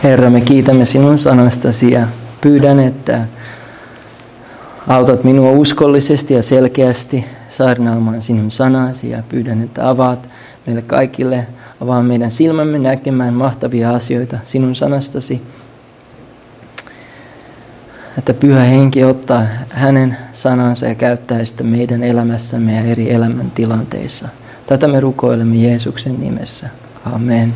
Herra, me kiitämme sinun sanastasi ja pyydän, että autat minua uskollisesti ja selkeästi saarnaamaan sinun sanasi ja pyydän, että avaat meille kaikille, avaa meidän silmämme näkemään mahtavia asioita sinun sanastasi. Että Pyhä Henki ottaa hänen sanansa ja käyttää sitä meidän elämässämme ja eri elämäntilanteissa. Tätä me rukoilemme Jeesuksen nimessä. Amen.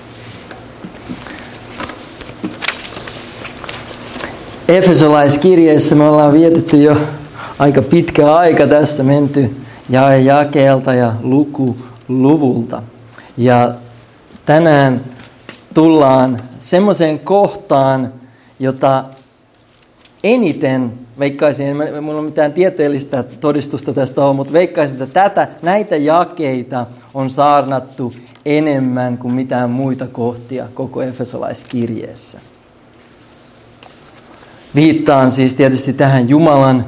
Efesolaiskirjeessä me ollaan vietetty jo aika pitkä aika tästä menty jakeelta ja luvulta. Ja tänään tullaan semmoiseen kohtaan, jota eniten, veikkaisin, minulla on mitään tieteellistä todistusta tästä ole, mutta veikkaisin, että näitä jakeita on saarnattu enemmän kuin mitään muita kohtia koko Efesolaiskirjeessä. Viittaan siis tietysti tähän Jumalan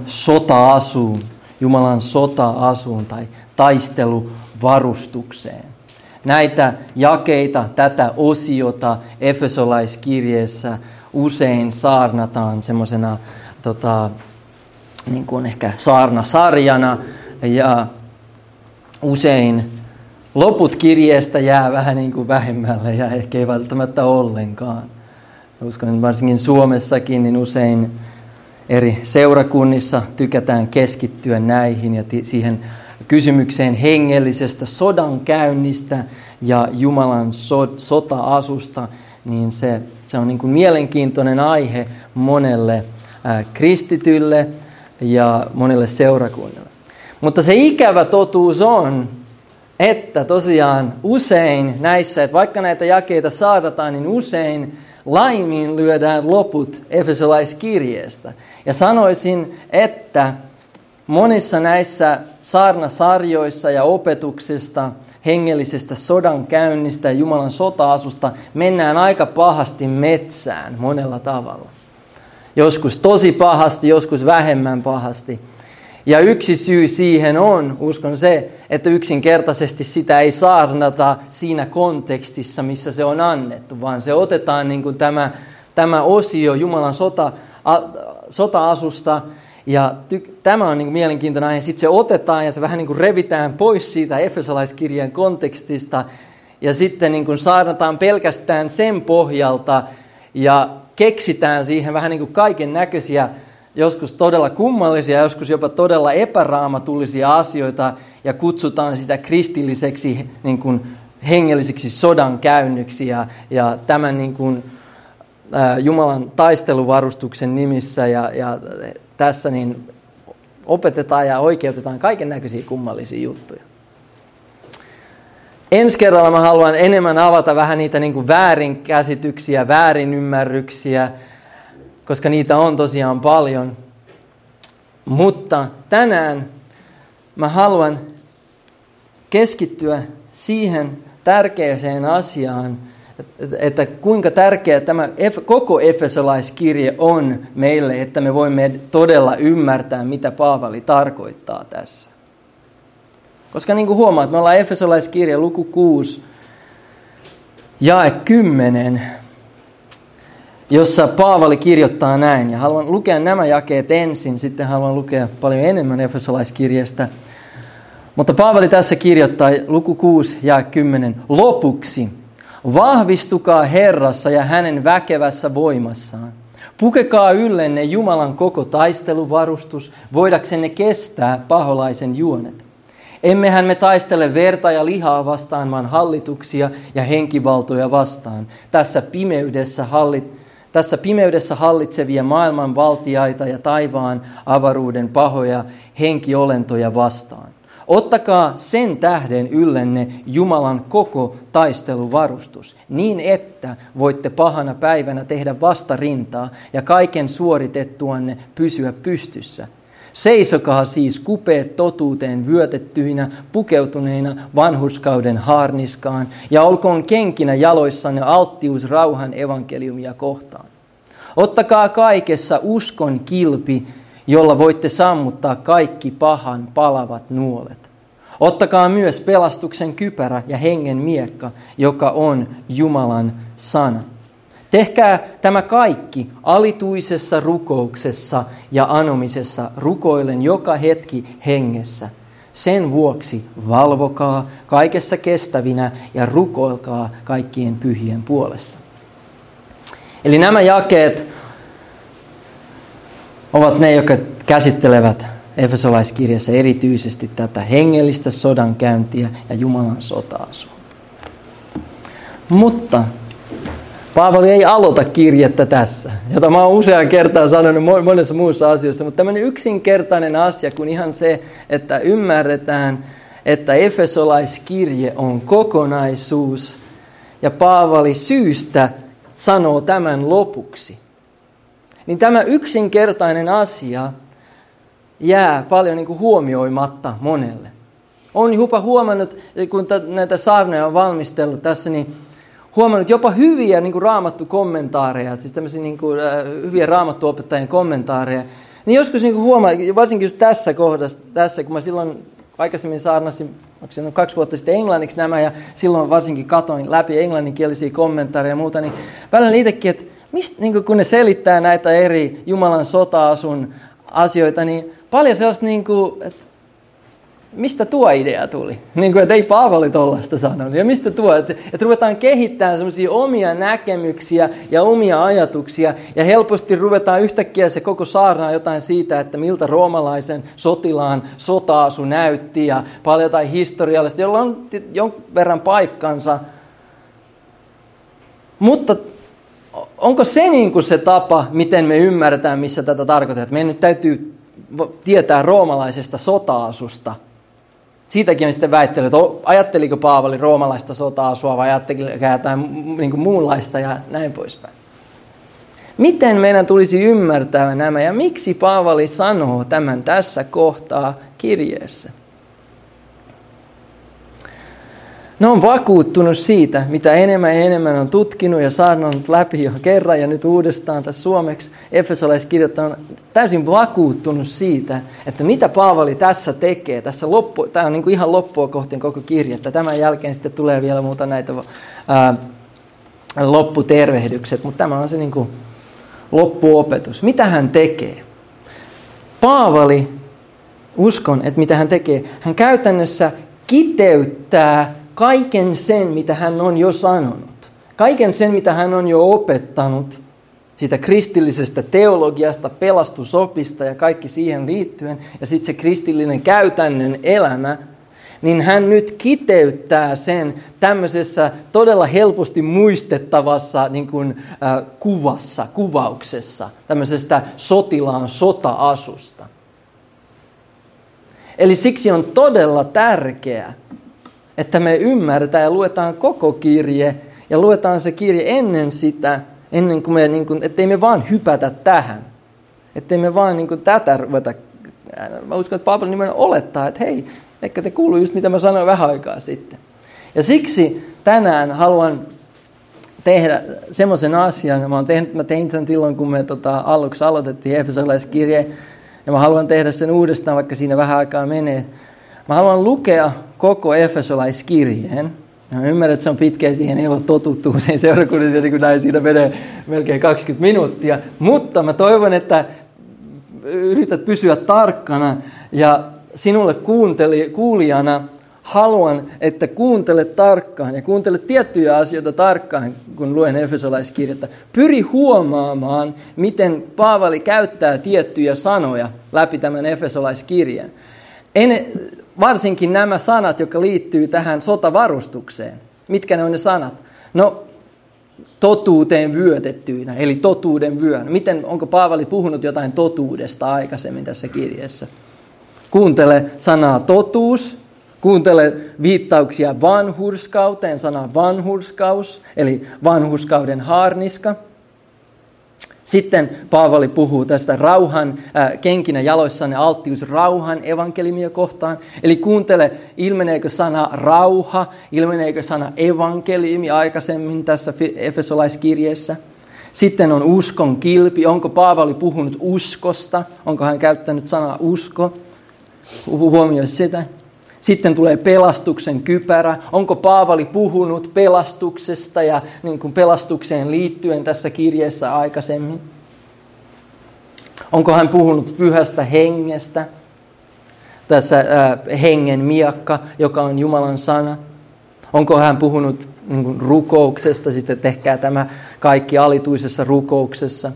sota-asuun tai taisteluvarustukseen. Näitä jakeita, tätä osiota Efesolaiskirjeessä usein saarnataan semmoisena niin kuin ehkä saarnasarjana ja usein loput kirjeestä jää vähän niin kuin vähemmälle ja ehkä ei välttämättä ollenkaan. Uskon, että varsinkin Suomessakin niin usein eri seurakunnissa tykätään keskittyä näihin ja siihen kysymykseen hengellisestä sodankäynnistä ja Jumalan sota-asusta, niin se on niin kuin mielenkiintoinen aihe monelle kristitylle ja monelle seurakunnalle. Mutta se ikävä totuus on, että tosiaan usein näissä, että vaikka näitä jakeita saadataan, niin usein laiminlyödään loput Efesolaiskirjeestä. Ja sanoisin, että monissa näissä saarnasarjoissa ja opetuksista, hengellisestä sodankäynnistä ja Jumalan sota-asusta mennään aika pahasti metsään monella tavalla. Joskus tosi pahasti, joskus vähemmän pahasti. Ja yksi syy siihen on, uskon se, että yksinkertaisesti sitä ei saarnata siinä kontekstissa, missä se on annettu, vaan se otetaan niin kuin tämä osio Jumalan sota-asusta, ja tämä on niin kuin mielenkiintoinen aihe. Sitten se otetaan ja se vähän niin kuin revitään pois siitä Efesolaiskirjeen kontekstista, ja sitten niin kuin saarnataan pelkästään sen pohjalta, ja keksitään siihen vähän niin kuin kaiken näköisiä, joskus todella kummallisia, joskus jopa todella epäraamatullisia asioita ja kutsutaan sitä kristilliseksi niin kuin hengelliseksi sodankäynniksi ja tämän niin kuin, Jumalan taisteluvarustuksen nimissä ja tässä niin opetetaan ja oikeutetaan kaiken näköisiä kummallisia juttuja. Ensi kerralla mä haluan enemmän avata vähän niitä niin kuin väärinkäsityksiä, väärinymmärryksiä, koska niitä on tosiaan paljon. Mutta tänään mä haluan keskittyä siihen tärkeäseen asiaan, että kuinka tärkeä tämä koko Efesolaiskirje on meille, että me voimme todella ymmärtää, mitä Paavali tarkoittaa tässä. Koska niin kuin huomaat, me ollaan Efesolaiskirje luku 6, jae 10, jossa Paavali kirjoittaa näin, ja haluan lukea nämä jakeet ensin, sitten haluan lukea paljon enemmän Efesolaiskirjeestä. Mutta Paavali tässä kirjoittaa luku 6 ja 10, lopuksi vahvistukaa Herrassa ja hänen väkevässä voimassaan. Pukekaa yllenne Jumalan koko taisteluvarustus, voidaksenne kestää paholaisen juonet. Emmehän me taistele verta ja lihaa vastaan, vaan hallituksia ja henkivaltoja vastaan. Tässä pimeydessä hallitsevia maailman valtiaita ja taivaan avaruuden pahoja henkiolentoja vastaan. Ottakaa sen tähden yllenne Jumalan koko taisteluvarustus, niin että voitte pahana päivänä tehdä vastarintaa ja kaiken suoritettuanne pysyä pystyssä. Seisokaa siis kupeet totuuteen vyötettyinä, pukeutuneina vanhurskauden haarniskaan, ja olkoon kenkinä jaloissanne alttius rauhan evankeliumia kohtaan. Ottakaa kaikessa uskon kilpi, jolla voitte sammuttaa kaikki pahan palavat nuolet. Ottakaa myös pelastuksen kypärä ja hengen miekka, joka on Jumalan sana. Tehkää tämä kaikki alituisessa rukouksessa ja anomisessa rukoillen joka hetki hengessä. Sen vuoksi valvokaa kaikessa kestävinä ja rukoilkaa kaikkien pyhien puolesta. Eli nämä jakeet ovat ne, jotka käsittelevät Efesolaiskirjassa erityisesti tätä hengellistä sodankäyntiä ja Jumalan sota-asua. Mutta Paavali ei aloita kirjettä tässä, jota mä oon usean kertaan sanonut monessa muussa asiassa, mutta tämmöinen yksinkertainen asia kuin ihan se, että ymmärretään, että Efesolaiskirje on kokonaisuus ja Paavali syystä sanoo tämän lopuksi. Niin tämä yksinkertainen asia jää paljon niin kuin huomioimatta monelle. Olen jopa huomannut, kun näitä saarnoja on valmistellut tässä, niin huomannut jopa hyviä niin kuin raamattukommentaareja, siis tämmöisiä niin kuin, hyviä raamattuopettajien kommentaareja. Niin joskus niin kuin huomaa, varsinkin just tässä kohdassa, kun mä silloin aikaisemmin saarnasin, 2 vuotta sitten englanniksi nämä, ja silloin varsinkin katoin läpi englanninkielisiä kommentaareja ja muuta, niin välillä itsekin, että mistä, niin kun ne selittää näitä eri Jumalan sota-asun asioita, niin paljon sellaista, niin kuin, että mistä tuo idea tuli? Niin kuin, että ei Paavali tollaista sanonut. Ja mistä tuo? Että ruvetaan kehittämään semmoisia omia näkemyksiä ja omia ajatuksia. Ja helposti ruvetaan yhtäkkiä se koko saarnaa jotain siitä, että miltä roomalaisen sotilaan sota-asu näytti. Ja paljon jotain historiallista, jolla on jonkun verran paikkansa. Mutta onko se niin kuin se tapa, miten me ymmärretään, missä tätä tarkoittaa? Että meidän nyt täytyy tietää roomalaisesta sota-asusta. Siitäkin on sitten väittely, että ajatteliko Paavali roomalaista sota-asua vai ajatteliko jotain niin kuin muunlaista ja näin poispäin. Miten meidän tulisi ymmärtää nämä ja miksi Paavali sanoo tämän tässä kohtaa kirjeessä? Ne on vakuuttunut siitä, mitä enemmän ja enemmän on tutkinut ja saanut läpi jo kerran ja nyt uudestaan tässä suomeksi Efesolaiskirjoittaa on täysin vakuuttunut siitä, että mitä Paavali tässä tekee. Tämä on niin kuin ihan loppua kohti koko kirjettä. Tämän jälkeen sitten tulee vielä muuta näitä lopputervehdykset, mutta tämä on se niin kuin loppuopetus. Mitä hän tekee? Paavali, uskon, että mitä hän tekee, hän käytännössä kiteyttää kaiken sen, mitä hän on jo sanonut. Kaiken sen, mitä hän on jo opettanut, siitä kristillisestä teologiasta, pelastusopista ja kaikki siihen liittyen, ja sitten se kristillinen käytännön elämä, niin hän nyt kiteyttää sen tämmöisessä todella helposti muistettavassa niin kuin, kuvauksessa, tämmöisestä sotilaan sota-asusta. Eli siksi on todella tärkeää, että me ymmärretään ja luetaan koko kirje ja luetaan se kirje ennen kuin me, niin kuin, ettei me vaan hypätä tähän. Ettei me vaan niin kuin, tätä ruveta. Mä uskon, että Paavali nimenomaan olettaa, että hei, ehkä te kuuluu just mitä mä sanoin vähän aikaa sitten. Ja siksi tänään haluan tehdä semmoisen asian, mä tein sen silloin, kun me aluksi aloitettiin Efesolaiskirje, ja mä haluan tehdä sen uudestaan, vaikka siinä vähän aikaa menee. Mä haluan lukea koko Efesolaiskirjeen. Mä ymmärrän, että se on pitkä, siihen ei ole totuttu usein seurakunnassa, niin kuin näin, siinä menee melkein 20 minuuttia. Mutta mä toivon, että yrität pysyä tarkkana, ja sinulle kuulijana haluan, että kuuntelet tarkkaan ja kuuntelet tiettyjä asioita tarkkaan, kun luen Efesolaiskirjettä. Pyri huomaamaan, miten Paavali käyttää tiettyjä sanoja läpi tämän Efesolaiskirjeen. Varsinkin nämä sanat, jotka liittyy tähän sotavarustukseen. Mitkä ne on ne sanat? No, totuuteen vyötettyinä, eli totuuden vyön. Onko Paavali puhunut jotain totuudesta aikaisemmin tässä kirjeessä? Kuuntele sanaa totuus. Kuuntele viittauksia vanhurskauteen, sana vanhurskaus, eli vanhurskauden haarniska. Sitten Paavali puhuu tästä rauhan, kenkinä jaloissanne alttius rauhan evankeliumia kohtaan. Eli kuuntele, ilmeneekö sana rauha, ilmeneekö sana evankeliumi aikaisemmin tässä Efesolaiskirjeessä. Sitten on uskon kilpi, onko Paavali puhunut uskosta, onko hän käyttänyt sanaa usko, huomioi sitä. Sitten tulee pelastuksen kypärä. Onko Paavali puhunut pelastuksesta ja niin kuin pelastukseen liittyen tässä kirjeessä aikaisemmin? Onko hän puhunut pyhästä hengestä? Tässä hengen miakka, joka on Jumalan sana. Onko hän puhunut niin kuin rukouksesta? Sitten tehkää tämä kaikki alituisessa rukouksessa.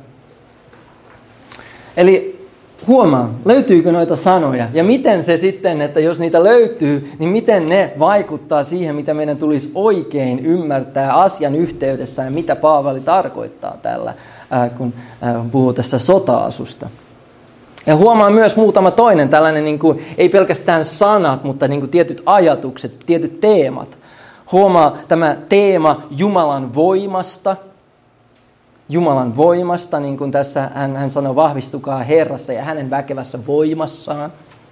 Eli huomaa, löytyykö noita sanoja? Ja miten se sitten, että jos niitä löytyy, niin miten ne vaikuttaa siihen, mitä meidän tulisi oikein ymmärtää asian yhteydessä ja mitä Paavali tarkoittaa tällä, kun puhuu tästä sota-asusta. Ja huomaa myös muutama toinen tällainen, niin kuin, ei pelkästään sanat, mutta niin kuin tietyt ajatukset, tietyt teemat. Huomaa tämä teema Jumalan voimasta. Jumalan voimasta, niin kuin tässä hän sanoo, vahvistukaa Herrassa ja hänen väkevässä voimassaan.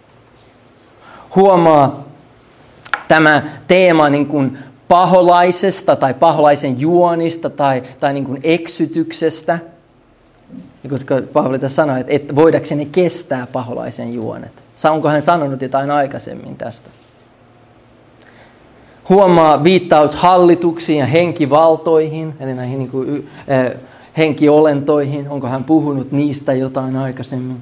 Huomaa tämä teema niin kuin paholaisesta tai paholaisen juonista tai niin kuin eksytyksestä. Koska Paavali tässä sanoi, että voidakseni kestää paholaisen juonet. Onko hän sanonut jotain aikaisemmin tästä? Huomaa viittaus hallituksiin ja henkivaltoihin, eli näihin niin kuin, henkiolentoihin. Onko hän puhunut niistä jotain aikaisemmin?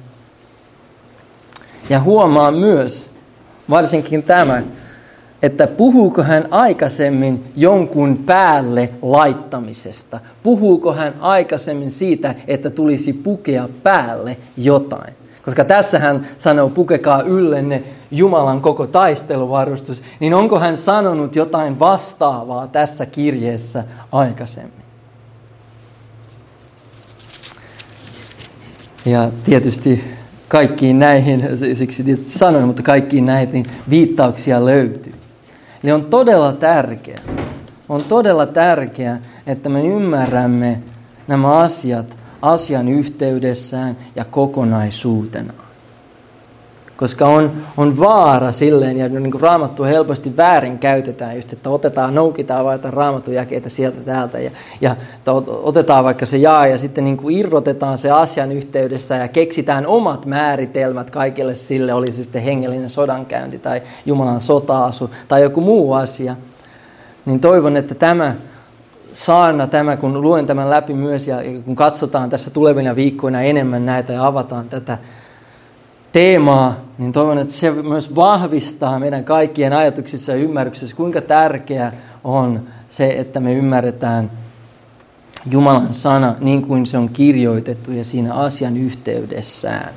Ja huomaa myös, varsinkin tämä, että puhuuko hän aikaisemmin jonkun päälle laittamisesta? Puhuuko hän aikaisemmin siitä, että tulisi pukea päälle jotain? Koska tässä hän sanoo, pukekaa yllenne Jumalan koko taisteluvarustus, niin onko hän sanonut jotain vastaavaa tässä kirjeessä aikaisemmin? Ja tietysti kaikkiin näihin, siksi tietysti sanoin, mutta kaikkiin näihin viittauksia löytyy. Eli on todella tärkeää, että me ymmärrämme nämä asiat asian yhteydessään ja kokonaisuutena. Koska on vaara silleen, ja niin kuin Raamattu helposti väärin käytetään just, että noukitaan vaikka Raamatun jakeita sieltä täältä ja otetaan vaikka se jae ja sitten niin kuin irrotetaan se asian yhteydessä ja keksitään omat määritelmät kaikille sille, oli se sitten hengellinen sodankäynti tai Jumalan sota-asu tai joku muu asia. Niin toivon, että tämä saarna, kun luen tämän läpi myös ja kun katsotaan tässä tulevina viikkoina enemmän näitä ja avataan tätä teemaa, niin toivon, että se myös vahvistaa meidän kaikkien ajatuksissa ja ymmärryksessä, kuinka tärkeää on se, että me ymmärretään Jumalan sana niin kuin se on kirjoitettu ja siinä asian yhteydessään.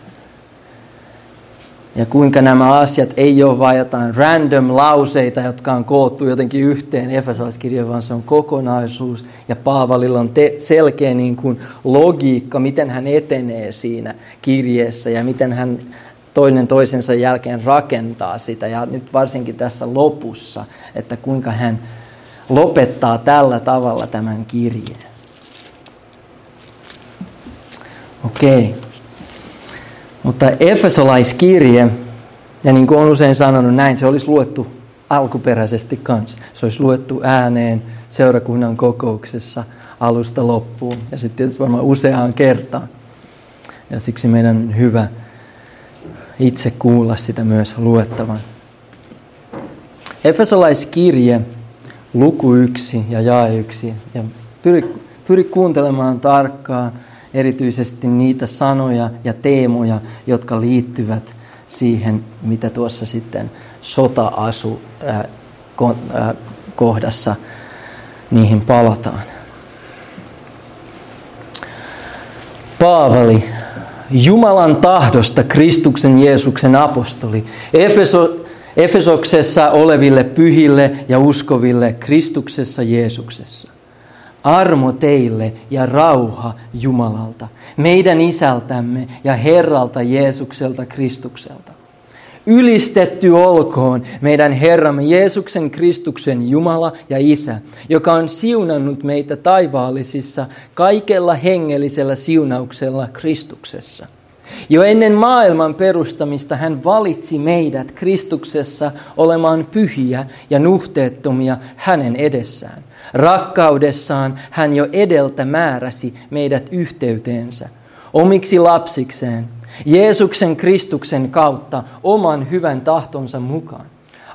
Ja kuinka nämä asiat ei ole vain jotain random lauseita, jotka on koottu jotenkin yhteen Efesolaiskirjaan, vaan se on kokonaisuus. Ja Paavalilla on selkeä niin kuin logiikka, miten hän etenee siinä kirjeessä ja miten hän toinen toisensa jälkeen rakentaa sitä. Ja nyt varsinkin tässä lopussa, että kuinka hän lopettaa tällä tavalla tämän kirjeen. Okei. Mutta Efesolaiskirje, ja niin kuin olen usein sanonut näin, se olisi luettu alkuperäisesti kanssa. Se olisi luettu ääneen seurakunnan kokouksessa alusta loppuun. Ja sitten tietysti varmaan useaan kertaan. Ja siksi meidän on hyvä itse kuulla sitä myös luettavan. Efesolaiskirje, luku 1 ja jae 1. Ja pyri kuuntelemaan tarkkaan erityisesti niitä sanoja ja teemoja, jotka liittyvät siihen, mitä tuossa sitten sota-asu kohdassa niihin palataan. Paavali, Jumalan tahdosta Kristuksen Jeesuksen apostoli, Efesoksessa oleville pyhille ja uskoville Kristuksessa Jeesuksessa. Armo teille ja rauha Jumalalta, meidän Isältämme ja Herralta Jeesukselta Kristukselta. Ylistetty olkoon meidän Herramme Jeesuksen Kristuksen Jumala ja Isä, joka on siunannut meitä taivaallisissa kaikella hengellisellä siunauksella Kristuksessa. Jo ennen maailman perustamista hän valitsi meidät Kristuksessa olemaan pyhiä ja nuhteettomia hänen edessään. Rakkaudessaan hän jo edeltä määräsi meidät yhteyteensä, omiksi lapsikseen, Jeesuksen Kristuksen kautta oman hyvän tahtonsa mukaan.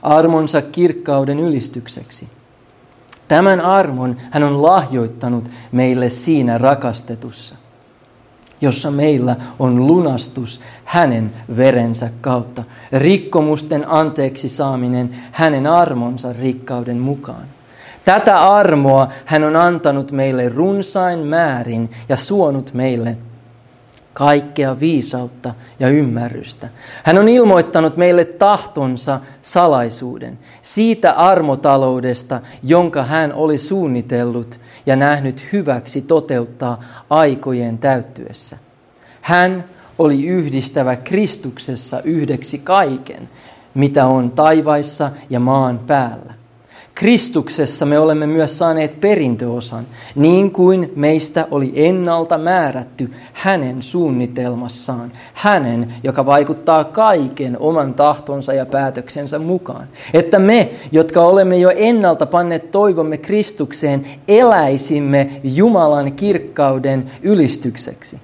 armonsa kirkkauden ylistykseksi. Tämän armon hän on lahjoittanut meille siinä rakastetussa, jossa meillä on lunastus hänen verensä kautta, rikkomusten anteeksi saaminen hänen armonsa rikkauden mukaan. Tätä armoa hän on antanut meille runsain määrin ja suonut meille kaikkea viisautta ja ymmärrystä. Hän on ilmoittanut meille tahtonsa salaisuuden, siitä armotaloudesta, jonka hän oli suunnitellut ja nähnyt hyväksi toteuttaa aikojen täyttyessä. Hän oli yhdistävä Kristuksessa yhdeksi kaiken, mitä on taivaissa ja maan päällä. Kristuksessa me olemme myös saaneet perintöosan, niin kuin meistä oli ennalta määrätty hänen suunnitelmassaan. Hänen, joka vaikuttaa kaiken oman tahtonsa ja päätöksensä mukaan. Että me, jotka olemme jo ennalta panneet toivomme Kristukseen, eläisimme Jumalan kirkkauden ylistykseksi.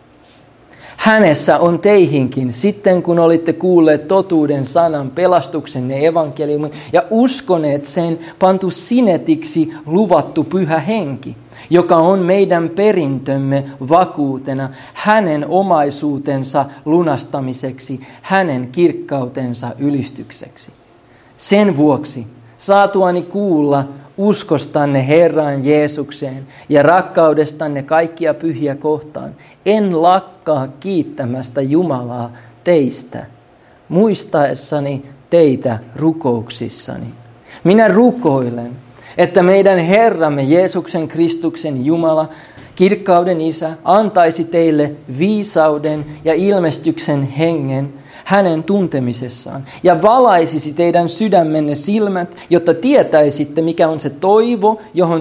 Hänessä on teihinkin, sitten kun olitte kuulleet totuuden sanan, pelastuksenne evankeliumin ja uskoneet sen, pantu sinetiksi luvattu Pyhä Henki, joka on meidän perintömme vakuutena, hänen omaisuutensa lunastamiseksi, hänen kirkkautensa ylistykseksi. Sen vuoksi saatuani kuulla uskostanne Herraan Jeesukseen ja rakkaudestanne kaikkia pyhiä kohtaan, en lakkaa kiittämästä Jumalaa teistä, muistaessani teitä rukouksissani. Minä rukoilen, että meidän Herramme Jeesuksen Kristuksen Jumala, kirkkauden Isä, antaisi teille viisauden ja ilmestyksen hengen hänen tuntemisessaan ja valaisisi teidän sydämenne silmät, jotta tietäisitte, mikä on se toivo,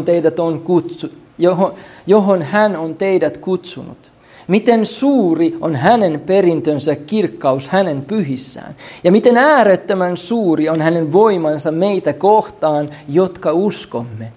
johon hän on teidät kutsunut. Miten suuri on hänen perintönsä kirkkaus hänen pyhissään ja miten äärettömän suuri on hänen voimansa meitä kohtaan, jotka uskomme.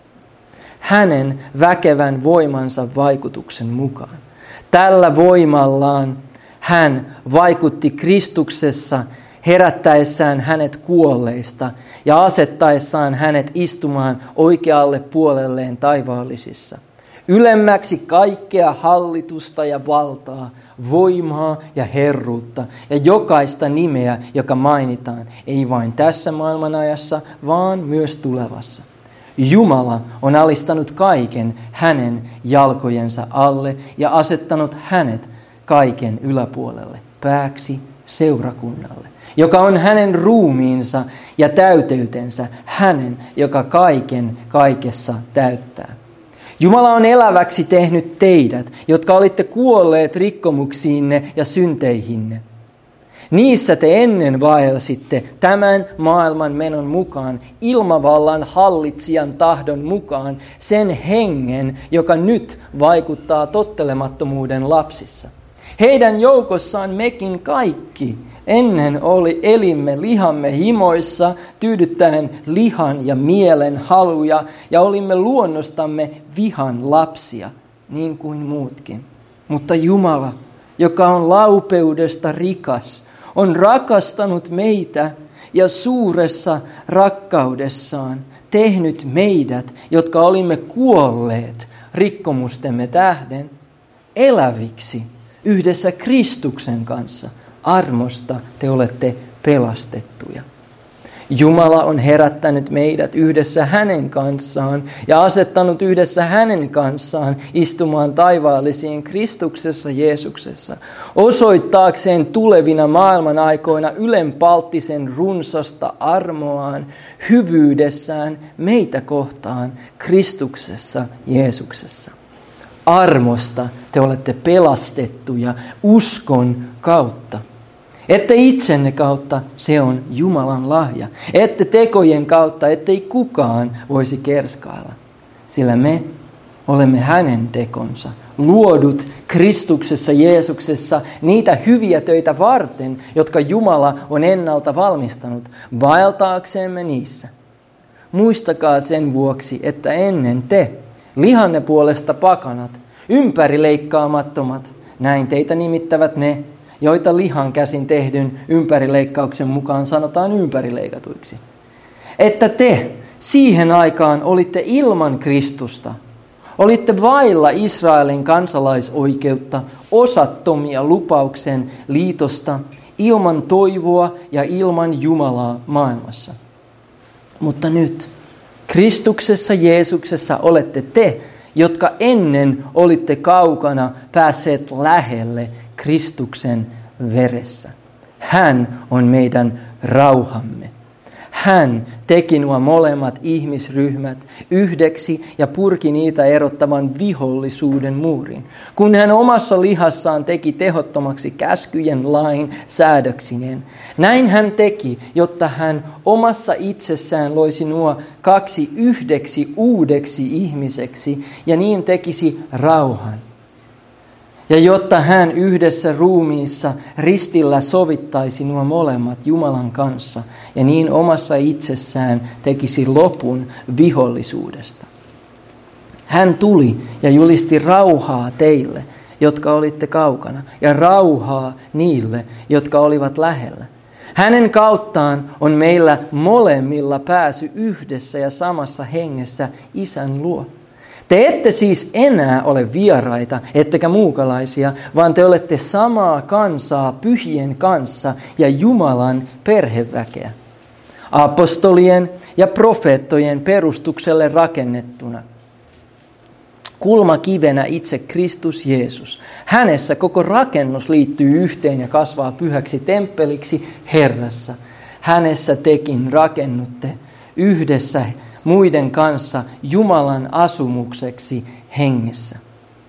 Hänen väkevän voimansa vaikutuksen mukaan. Tällä voimallaan hän vaikutti Kristuksessa herättäessään hänet kuolleista ja asettaessaan hänet istumaan oikealle puolelleen taivaallisissa. Ylemmäksi kaikkea hallitusta ja valtaa, voimaa ja herruutta ja jokaista nimeä, joka mainitaan, ei vain tässä maailmanajassa, vaan myös tulevassa. Jumala on alistanut kaiken hänen jalkojensa alle ja asettanut hänet kaiken yläpuolelle, pääksi seurakunnalle, joka on hänen ruumiinsa ja täyteytensä, hänen, joka kaiken kaikessa täyttää. Jumala on eläväksi tehnyt teidät, jotka olitte kuolleet rikkomuksiinne ja synteihinne. Niissä te ennen vaelsitte tämän maailman menon mukaan, ilmavallan hallitsijan tahdon mukaan, sen hengen, joka nyt vaikuttaa tottelemattomuuden lapsissa. Heidän joukossaan mekin kaikki ennen elimme lihamme himoissa, tyydyttäen lihan ja mielen haluja, ja olimme luonnostamme vihan lapsia, niin kuin muutkin. Mutta Jumala, joka on laupeudesta rikas, on rakastanut meitä ja suuressa rakkaudessaan tehnyt meidät, jotka olimme kuolleet rikkomustemme tähden, eläviksi yhdessä Kristuksen kanssa. Armosta te olette pelastettuja. Jumala on herättänyt meidät yhdessä hänen kanssaan ja asettanut yhdessä hänen kanssaan istumaan taivaallisiin Kristuksessa Jeesuksessa, osoittaakseen tulevina maailman aikoina ylenpalttisen runsasta armoaan, hyvyydessään meitä kohtaan Kristuksessa Jeesuksessa. Armosta te olette pelastettuja uskon kautta. Ette itsenne kautta, se on Jumalan lahja. Ette tekojen kautta, ettei kukaan voisi kerskailla. Sillä me olemme hänen tekonsa, luodut Kristuksessa Jeesuksessa niitä hyviä töitä varten, jotka Jumala on ennalta valmistanut, vaeltaaksemme niissä. Muistakaa sen vuoksi, että ennen te, lihanne puolesta pakanat, ympärileikkaamattomat, näin teitä nimittävät ne, joita lihan käsin tehdyn ympärileikkauksen mukaan sanotaan ympärileikatuiksi. Että te siihen aikaan olitte ilman Kristusta, olitte vailla Israelin kansalaisoikeutta, osattomia lupauksen liitosta, ilman toivoa ja ilman Jumalaa maailmassa. Mutta nyt Kristuksessa Jeesuksessa olette te, jotka ennen olitte kaukana, päässeet lähelle Kristuksen veressä. Hän on meidän rauhamme. Hän teki nuo molemmat ihmisryhmät yhdeksi ja purki niitä erottavan vihollisuuden muurin. Kun hän omassa lihassaan teki tehottomaksi käskyjen lain säädöksineen, näin hän teki, jotta hän omassa itsessään loisi nuo kaksi yhdeksi uudeksi ihmiseksi ja niin tekisi rauhan. Ja jotta hän yhdessä ruumiissa ristillä sovittaisi nuo molemmat Jumalan kanssa ja niin omassa itsessään tekisi lopun vihollisuudesta. Hän tuli ja julisti rauhaa teille, jotka olitte kaukana, ja rauhaa niille, jotka olivat lähellä. Hänen kauttaan on meillä molemmilla pääsy yhdessä ja samassa hengessä Isän luo. Te ette siis enää ole vieraita, ettekä muukalaisia, vaan te olette samaa kansaa pyhien kanssa ja Jumalan perheväkeä. Apostolien ja profeettojen perustukselle rakennettuna. Kulmakivenä itse Kristus Jeesus. Hänessä koko rakennus liittyy yhteen ja kasvaa pyhäksi temppeliksi Herrassa. Hänessä tekin rakennutte yhdessä muiden kanssa Jumalan asumukseksi hengessä.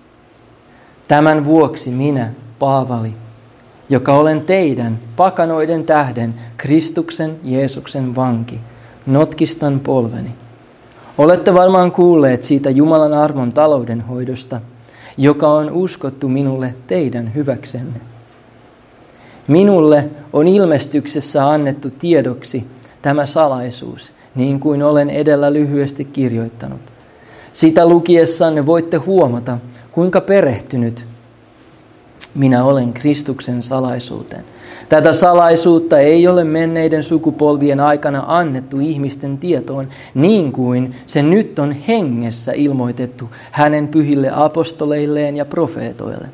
Tämän vuoksi minä, Paavali, joka olen teidän pakanoiden tähden Kristuksen Jeesuksen vanki, notkistan polveni. Olette varmaan kuulleet siitä Jumalan armon taloudenhoidosta, joka on uskottu minulle teidän hyväksenne. Minulle on ilmestyksessä annettu tiedoksi tämä salaisuus, niin kuin olen edellä lyhyesti kirjoittanut. Sitä lukiessanne voitte huomata, kuinka perehtynyt minä olen Kristuksen salaisuuteen. Tätä salaisuutta ei ole menneiden sukupolvien aikana annettu ihmisten tietoon, niin kuin se nyt on hengessä ilmoitettu hänen pyhille apostoleilleen ja profeetoille.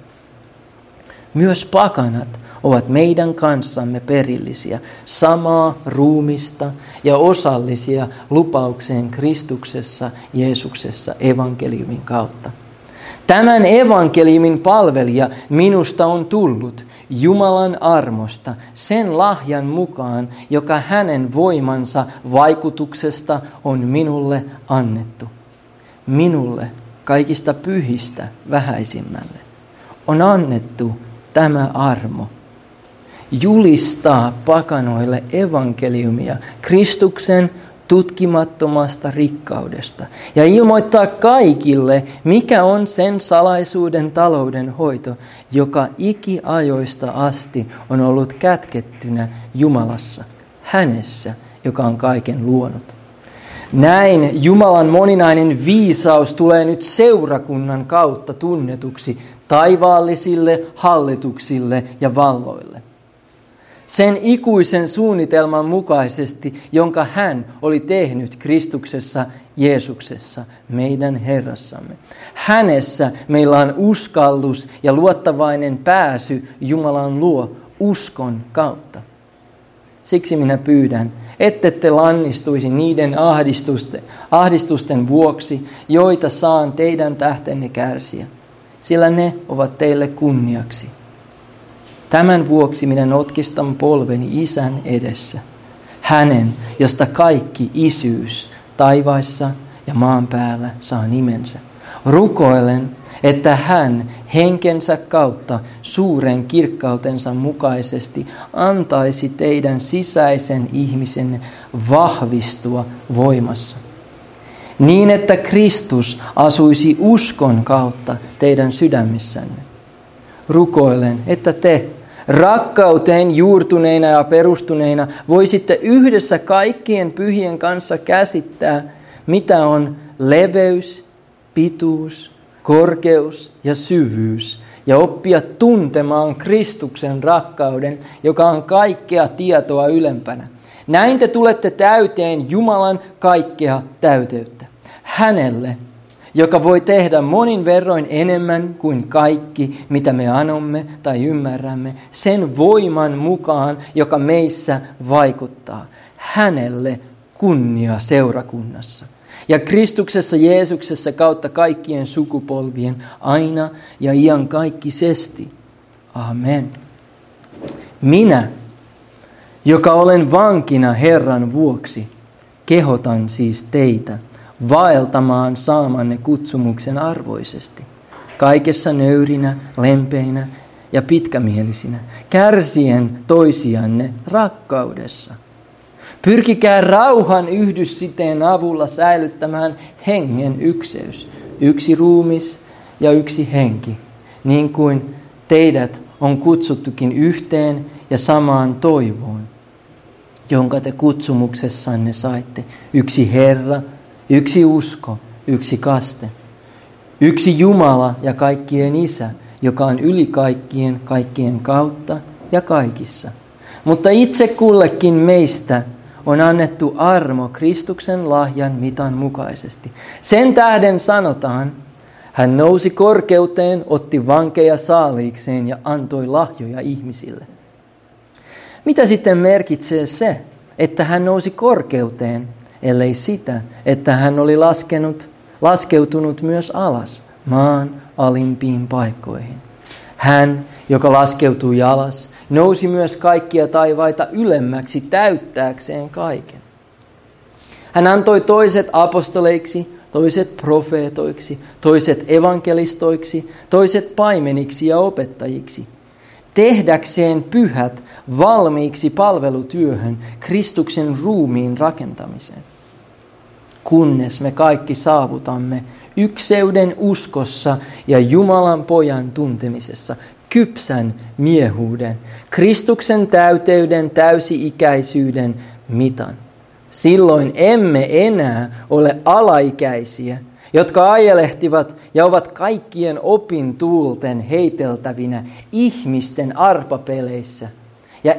Myös pakanat ovat meidän kanssamme perillisiä, samaa ruumista ja osallisia lupaukseen Kristuksessa Jeesuksessa evankeliumin kautta. Tämän evankeliumin palvelija minusta on tullut Jumalan armosta sen lahjan mukaan, joka hänen voimansa vaikutuksesta on minulle annettu. Minulle, kaikista pyhistä vähäisimmälle, on annettu tämä armo. Julistaa pakanoille evankeliumia Kristuksen tutkimattomasta rikkaudesta ja ilmoittaa kaikille, mikä on sen salaisuuden taloudenhoito, joka ikiajoista asti on ollut kätkettynä Jumalassa, hänessä, joka on kaiken luonut. Näin Jumalan moninainen viisaus tulee nyt seurakunnan kautta tunnetuksi taivaallisille hallituksille ja valloille. Sen ikuisen suunnitelman mukaisesti, jonka hän oli tehnyt Kristuksessa Jeesuksessa, meidän Herrassamme. Hänessä meillä on uskallus ja luottavainen pääsy Jumalan luo uskon kautta. Siksi minä pyydän, ette te lannistuisi niiden ahdistusten vuoksi, joita saan teidän tähtenne kärsiä, sillä ne ovat teille kunniaksi. Tämän vuoksi minä notkistan polveni Isän edessä, hänen, josta kaikki isyys taivaissa ja maan päällä saa nimensä. Rukoilen, että hän henkensä kautta suuren kirkkautensa mukaisesti antaisi teidän sisäisen ihmisen vahvistua voimassa. Niin, että Kristus asuisi uskon kautta teidän sydämissänne. Rukoilen, että te rakkauteen juurtuneina ja perustuneina voisitte yhdessä kaikkien pyhien kanssa käsittää, mitä on leveys, pituus, korkeus ja syvyys, ja oppia tuntemaan Kristuksen rakkauden, joka on kaikkea tietoa ylempänä. Näin te tulette täyteen Jumalan kaikkea täyteyttä. Hänelle, joka voi tehdä monin verroin enemmän kuin kaikki, mitä me anomme tai ymmärrämme, sen voiman mukaan, joka meissä vaikuttaa. Hänelle kunnia seurakunnassa ja Kristuksessa Jeesuksessa kautta kaikkien sukupolvien aina ja iankaikkisesti. Amen. Minä, joka olen vankina Herran vuoksi, kehotan siis teitä vaeltamaan saamanne kutsumuksen arvoisesti, kaikessa nöyrinä, lempeinä ja pitkämielisinä, kärsien toisianne rakkaudessa. Pyrkikää rauhan yhdyssiteen avulla säilyttämään hengen ykseys, yksi ruumis ja yksi henki, niin kuin teidät on kutsuttukin yhteen ja samaan toivoon, jonka te kutsumuksessanne saitte, yksi Herra, yksi usko, yksi kaste, yksi Jumala ja kaikkien Isä, joka on yli kaikkien, kaikkien kautta ja kaikissa. Mutta itse kullekin meistä on annettu armo Kristuksen lahjan mitan mukaisesti. Sen tähden sanotaan, hän nousi korkeuteen, otti vankeja saaliikseen ja antoi lahjoja ihmisille. Mitä sitten merkitsee se, että hän nousi korkeuteen, ellei sitä, että hän oli laskeutunut myös alas maan alimpiin paikkoihin. Hän, joka laskeutui alas, nousi myös kaikkia taivaita ylemmäksi täyttääkseen kaiken. Hän antoi toiset apostoleiksi, toiset profeetoiksi, toiset evankelistoiksi, toiset paimeniksi ja opettajiksi, tehdäkseen pyhät valmiiksi palvelutyöhön Kristuksen ruumiin rakentamiseen. Kunnes me kaikki saavutamme ykseyden uskossa ja Jumalan pojan tuntemisessa, kypsän miehuuden, Kristuksen täyteyden täysi-ikäisyyden mitan. Silloin emme enää ole alaikäisiä, jotka ajelehtivat ja ovat kaikkien opintuulten heiteltävinä ihmisten arpapeleissä ja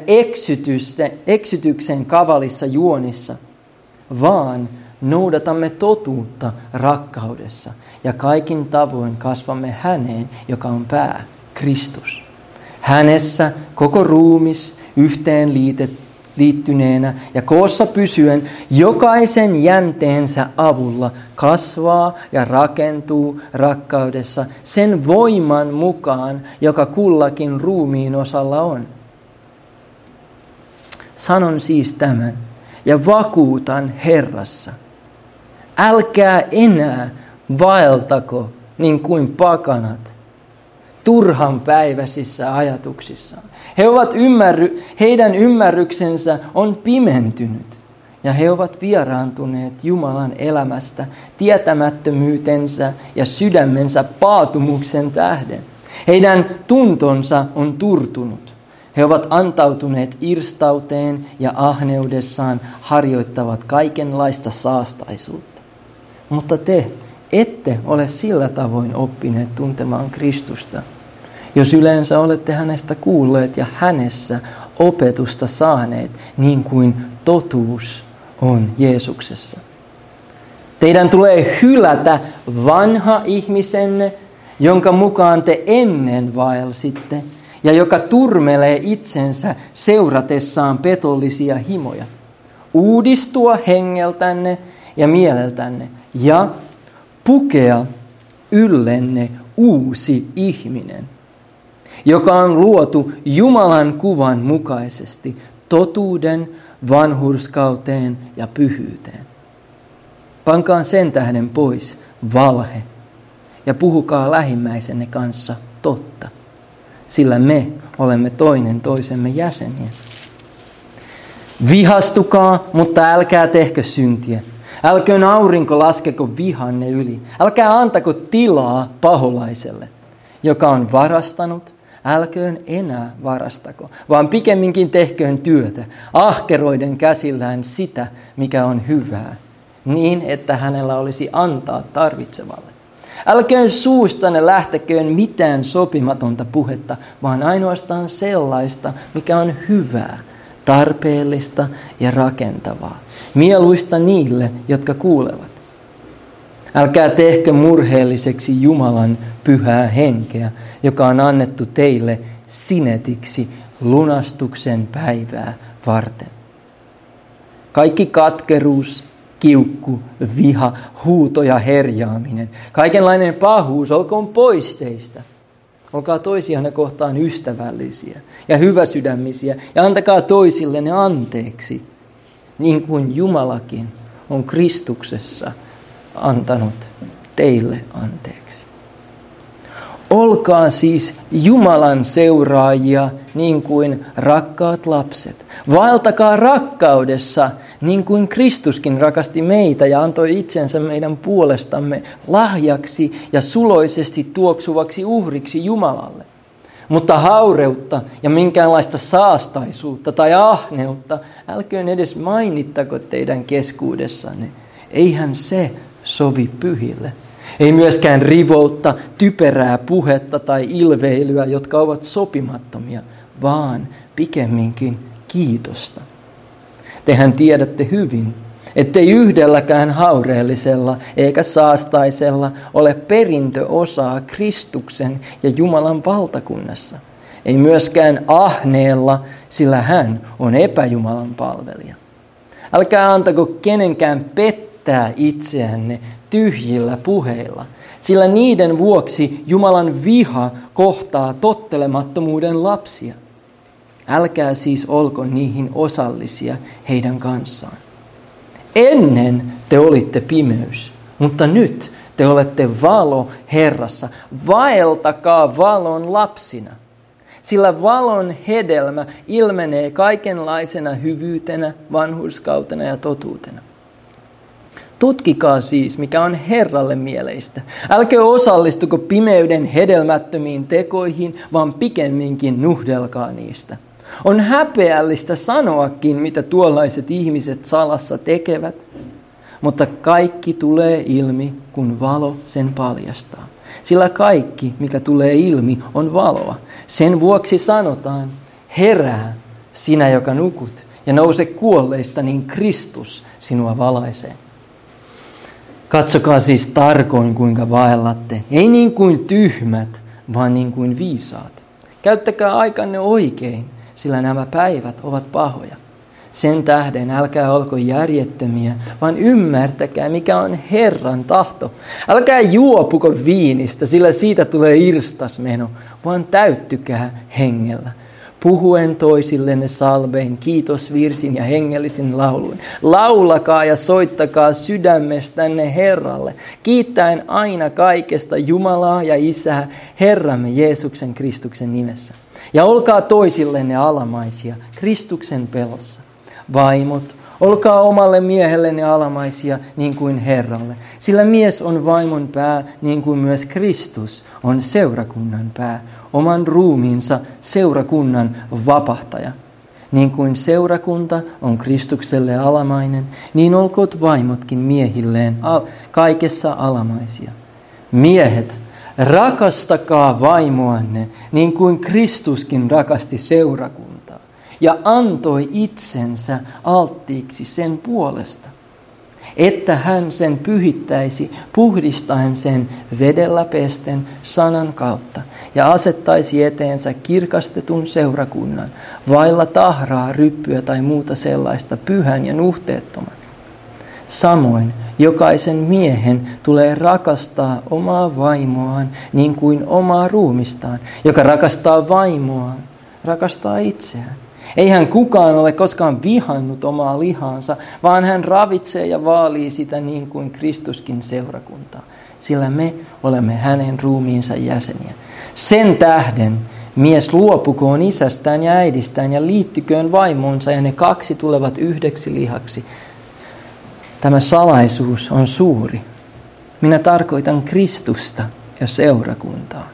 eksytyksen kavalissa juonissa, vaan noudatamme totuutta rakkaudessa ja kaikin tavoin kasvamme häneen, joka on pää, Kristus. Hänessä koko ruumis yhteen liittyneenä ja koossa pysyen jokaisen jänteensä avulla kasvaa ja rakentuu rakkaudessa sen voiman mukaan, joka kullakin ruumiin osalla on. Sanon siis tämän ja vakuutan Herrassa. Älkää enää vaeltako niin kuin pakanat turhanpäiväisissä ajatuksissaan. Heidän ymmärryksensä on pimentynyt ja he ovat vieraantuneet Jumalan elämästä tietämättömyytensä ja sydämensä paatumuksen tähden. Heidän tuntonsa on turtunut. He ovat antautuneet irstauteen ja ahneudessaan harjoittavat kaikenlaista saastaisuutta. Mutta te ette ole sillä tavoin oppineet tuntemaan Kristusta, jos yleensä olette hänestä kuulleet ja hänessä opetusta saaneet, niin kuin totuus on Jeesuksessa. Teidän tulee hylätä vanha ihmisenne, jonka mukaan te ennen vaelsitte, ja joka turmelee itsensä seuratessaan petollisia himoja. Uudistua hengeltänne ja mieleltänne ja pukea yllenne uusi ihminen, joka on luotu Jumalan kuvan mukaisesti totuuden, vanhurskauteen ja pyhyyteen. Pankaa sen tähden pois valhe ja puhukaa lähimmäisenne kanssa totta, sillä me olemme toinen toisemme jäseniä. Vihastukaa, mutta älkää tehkö syntiä. Älköön aurinko laskeko vihanne yli. Älkää antako tilaa paholaiselle, joka on varastanut. Älköön enää varastako, vaan pikemminkin tehköön työtä, ahkeroiden käsillään sitä, mikä on hyvää, niin että hänellä olisi antaa tarvitsevalle. Älköön suustanne lähteköön mitään sopimatonta puhetta, vaan ainoastaan sellaista, mikä on hyvää, tarpeellista ja rakentavaa, mieluista niille, jotka kuulevat. Älkää tehkö murheelliseksi Jumalan pyhää henkeä, joka on annettu teille sinetiksi lunastuksen päivää varten. Kaikki katkeruus, kiukku, viha, huuto ja herjaaminen, kaikenlainen pahuus olkoon pois teistä. Olkaa toisianne kohtaan ystävällisiä ja hyväsydämisiä ja antakaa toisillenne anteeksi, niin kuin Jumalakin on Kristuksessa antanut teille anteeksi. Olkaa siis Jumalan seuraajia niin kuin rakkaat lapset. Vaeltakaa rakkaudessa niin kuin Kristuskin rakasti meitä ja antoi itsensä meidän puolestamme lahjaksi ja suloisesti tuoksuvaksi uhriksi Jumalalle. Mutta haureutta ja minkäänlaista saastaisuutta tai ahneutta älköön edes mainittako teidän keskuudessanne. Eihän se sovi pyhille. Ei myöskään rivoutta, typerää puhetta tai ilveilyä, jotka ovat sopimattomia, vaan pikemminkin kiitosta. Tehän tiedätte hyvin, ettei yhdelläkään haureellisella eikä saastaisella ole perintöosaa Kristuksen ja Jumalan valtakunnassa. Ei myöskään ahneella, sillä hän on epäjumalan palvelija. Älkää antako kenenkään pettää itseänne tyhjillä puheilla, sillä niiden vuoksi Jumalan viha kohtaa tottelemattomuuden lapsia. Älkää siis olko niihin osallisia heidän kanssaan. Ennen te olitte pimeys, mutta nyt te olette valo Herrassa. Vaeltakaa valon lapsina, sillä valon hedelmä ilmenee kaikenlaisena hyvyytenä, vanhurskautena ja totuutena. Tutkikaa siis, mikä on Herralle mieleistä. Älkää osallistuko pimeyden hedelmättömiin tekoihin, vaan pikemminkin nuhdelkaa niistä. On häpeällistä sanoakin, mitä tuollaiset ihmiset salassa tekevät, mutta kaikki tulee ilmi, kun valo sen paljastaa. Sillä kaikki, mikä tulee ilmi, on valoa. Sen vuoksi sanotaan, herää, sinä joka nukut, ja nouse kuolleista, niin Kristus sinua valaisee. Katsokaa siis tarkoin, kuinka vaellatte. Ei niin kuin tyhmät, vaan niin kuin viisaat. Käyttäkää aikanne oikein, sillä nämä päivät ovat pahoja. Sen tähden älkää olko järjettömiä, vaan ymmärtäkää, mikä on Herran tahto. Älkää juopuko viinistä, sillä siitä tulee irstasmeno, vaan täyttykää hengellä. Puhuen toisillenne salvein, kiitosvirsin ja hengellisin lauluin. Laulakaa ja soittakaa sydämestänne Herralle, kiittäen aina kaikesta Jumalaa ja Isää Herramme Jeesuksen Kristuksen nimessä. Ja olkaa toisillenne alamaisia Kristuksen pelossa. Vaimot, olkaa omalle miehellenne alamaisia niin kuin Herralle, sillä mies on vaimon pää niin kuin myös Kristus on seurakunnan pää, oman ruumiinsa seurakunnan vapahtaja. Niin kuin seurakunta on Kristukselle alamainen, niin olkoot vaimotkin miehilleen kaikessa alamaisia. Miehet, rakastakaa vaimoanne niin kuin Kristuskin rakasti seurakuntaa ja antoi itsensä alttiiksi sen puolesta, että hän sen pyhittäisi puhdistaen sen vedellä pesten sanan kautta ja asettaisi eteensä kirkastetun seurakunnan, vailla tahraa, ryppyä tai muuta sellaista, pyhän ja nuhteettoman. Samoin jokaisen miehen tulee rakastaa omaa vaimoaan niin kuin omaa ruumistaan, joka rakastaa vaimoaan, rakastaa itseään. Eihän kukaan ole koskaan vihannut omaa lihaansa, vaan hän ravitsee ja vaalii sitä niin kuin Kristuskin seurakuntaa, sillä me olemme hänen ruumiinsa jäseniä. Sen tähden mies luopukoon isästään ja äidistään ja liittyköön vaimoonsa ja ne kaksi tulevat yhdeksi lihaksi. Tämä salaisuus on suuri. Minä tarkoitan Kristusta ja seurakuntaa.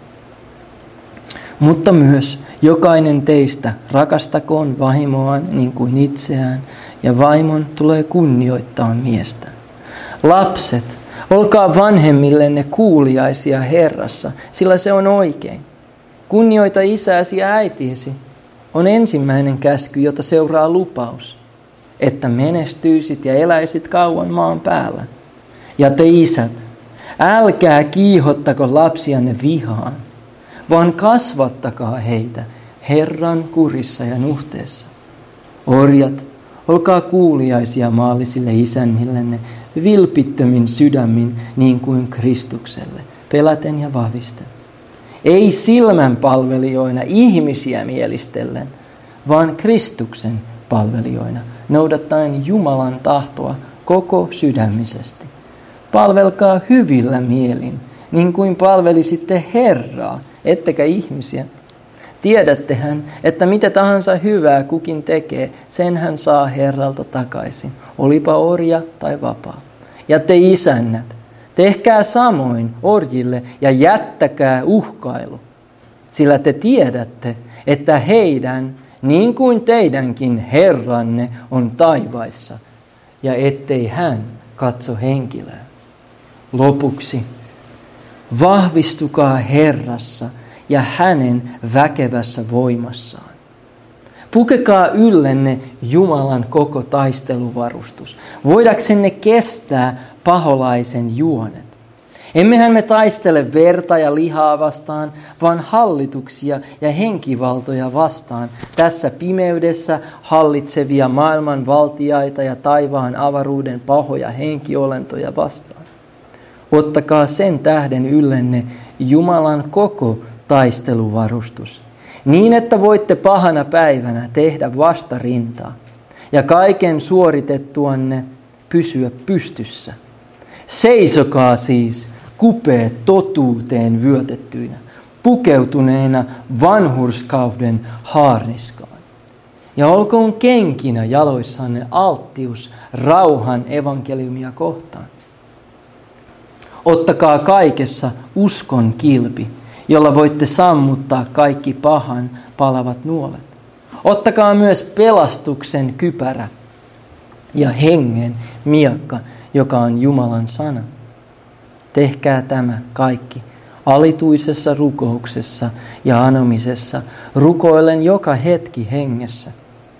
Mutta myös jokainen teistä rakastakoon vaimoaan niin kuin itseään, ja vaimon tulee kunnioittaa miestä. Lapset, Olkaa vanhemmillenne kuuliaisia Herrassa, sillä se on oikein. Kunnioita isääsi ja äitiesi on ensimmäinen käsky, jota seuraa lupaus, että menestyisit ja eläisit kauan maan päällä. Ja te isät, älkää kiihottako lapsianne vihaan, vaan kasvattakaa heitä Herran kurissa ja nuhteessa. Orjat, olkaa kuuliaisia maallisille isännillenne vilpittömin sydämin niin kuin Kristukselle, peläten ja vahvisten. Ei silmän palvelijoina ihmisiä mielistellen, vaan Kristuksen palvelijoina, noudattaen Jumalan tahtoa koko sydämisesti. Palvelkaa hyvillä mielin, niin kuin palvelisitte Herraa, ettekä ihmisiä. Tiedättehän, että mitä tahansa hyvää kukin tekee, sen hän saa Herralta takaisin, olipa orja tai vapaa. Ja te isännät, tehkää samoin orjille ja jättäkää uhkailu, sillä te tiedätte, että heidän, niin kuin teidänkin Herranne, on taivaissa, ja ettei hän katso henkilöä. Lopuksi, vahvistukaa Herrassa ja hänen väkevässä voimassaan. Pukekaa yllenne Jumalan koko taisteluvarustus, voidaksenne kestää paholaisen juonet. Emmehän me taistele verta ja lihaa vastaan, vaan hallituksia ja henkivaltoja vastaan, tässä pimeydessä hallitsevia maailman valtiaita ja taivaan avaruuden pahoja henkiolentoja vastaan. Ottakaa sen tähden yllenne Jumalan koko taisteluvarustus, niin että voitte pahana päivänä tehdä vastarintaa ja kaiken suoritettuanne pysyä pystyssä. Seisokaa siis kupeet totuuteen vyötettyinä, pukeutuneena vanhurskauden haarniskaan. Ja olkoon kenkinä jaloissanne alttius rauhan evankeliumia kohtaan. Ottakaa kaikessa uskon kilpi, jolla voitte sammuttaa kaikki pahan palavat nuolet. Ottakaa myös pelastuksen kypärä ja hengen miekka, joka on Jumalan sana. Tehkää tämä kaikki alituisessa rukouksessa ja anomisessa, rukoillen joka hetki hengessä.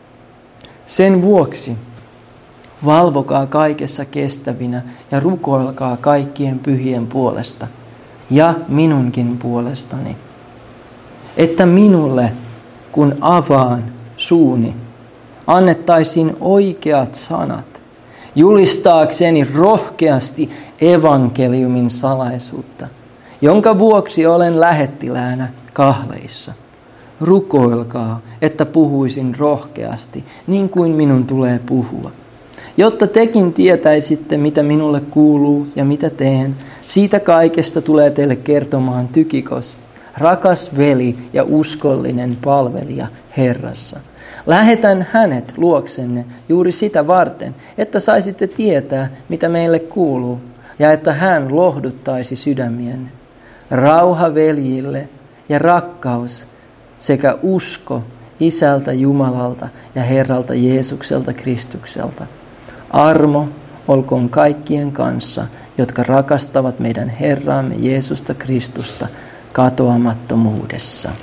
Sen vuoksi valvokaa kaikessa kestävinä ja rukoilkaa kaikkien pyhien puolesta ja minunkin puolestani, että minulle, kun avaan suuni, annettaisiin oikeat sanat, julistaakseni rohkeasti evankeliumin salaisuutta, jonka vuoksi olen lähettiläänä kahleissa. Rukoilkaa, että puhuisin rohkeasti, niin kuin minun tulee puhua. Jotta tekin tietäisitte, mitä minulle kuuluu ja mitä teen, siitä kaikesta tulee teille kertomaan Tykikos, rakas veli ja uskollinen palvelija Herrassa. Lähetän hänet luoksenne juuri sitä varten, että saisitte tietää, mitä meille kuuluu, ja että hän lohduttaisi sydämienne. Rauha veljille ja rakkaus sekä usko Isältä Jumalalta ja Herralta Jeesukselta Kristukselta. Armo olkoon kaikkien kanssa, jotka rakastavat meidän Herraamme Jeesusta Kristusta katoamattomuudessa.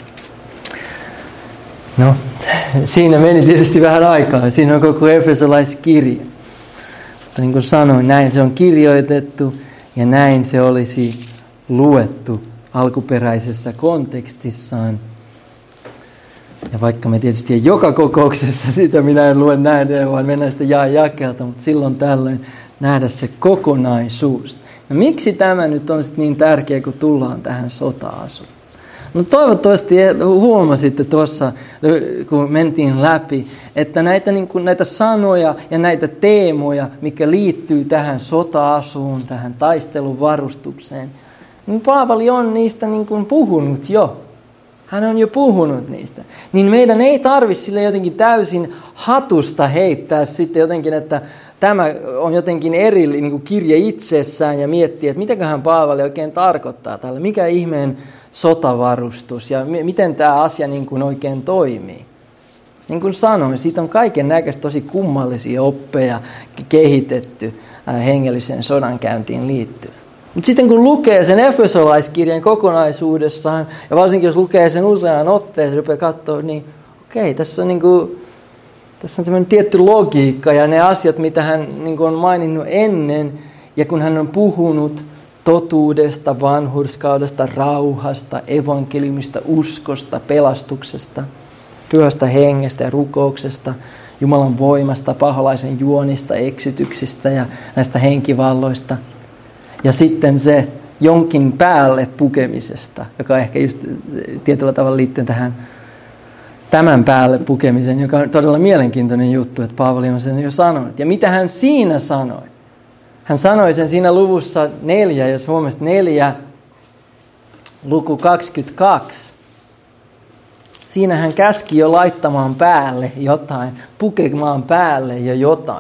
No, siinä meni tietysti vähän aikaa. Siinä on koko Efesolaiskirja. Mutta niin kuin sanoin, näin se on kirjoitettu ja näin se olisi luettu alkuperäisessä kontekstissaan. Ja vaikka me tietysti joka kokouksessa sitä minä en lue näin, vaan mennään sitä jakelta, mutta silloin tällöin nähdä se kokonaisuus. No miksi tämä nyt on sitten niin tärkeä, kun tullaan tähän sota-asuun? No toivottavasti huomasitte tuossa, kun mentiin läpi, että näitä sanoja ja näitä teemoja, mikä liittyy tähän sota-asuun, tähän taisteluvarustukseen, niin Paavali on niistä puhunut jo. Hän on jo puhunut niistä. Niin meidän ei tarvitse sille jotenkin täysin hatusta heittää sitten jotenkin, että tämä on jotenkin eri kirje itsessään ja miettiä, että mitäköhän Paavali oikein tarkoittaa tällä. Mikä ihmeen sotavarustus ja miten tämä asia oikein toimii. Niin kuin sanoin, siitä on kaiken näköistä tosi kummallisia oppeja kehitetty hengelliseen sodankäyntiin liittyen. Mutta sitten kun lukee sen Efesolaiskirjan kokonaisuudessaan, ja varsinkin jos lukee sen useaan otteeseen, rupeaa katsoa, niin okei, tässä on tämmöinen tietty logiikka ja ne asiat, mitä hän on maininnut ennen, ja kun hän on puhunut totuudesta, vanhurskaudesta, rauhasta, evankeliumista, uskosta, pelastuksesta, pyhästä hengestä ja rukouksesta, Jumalan voimasta, paholaisen juonista, eksytyksistä ja näistä henkivalloista. Ja sitten se jonkin päälle pukemisesta, joka ehkä just tietyllä tavalla liittyy tähän tämän päälle pukemiseen, joka on todella mielenkiintoinen juttu, että Paavali on sen jo sanonut. Ja mitä hän siinä sanoi? Hän sanoi sen siinä luvussa 4, jos huomasit 4, luku 22. Siinä hän käski jo laittamaan päälle jotain, pukemaan päälle jo jotain.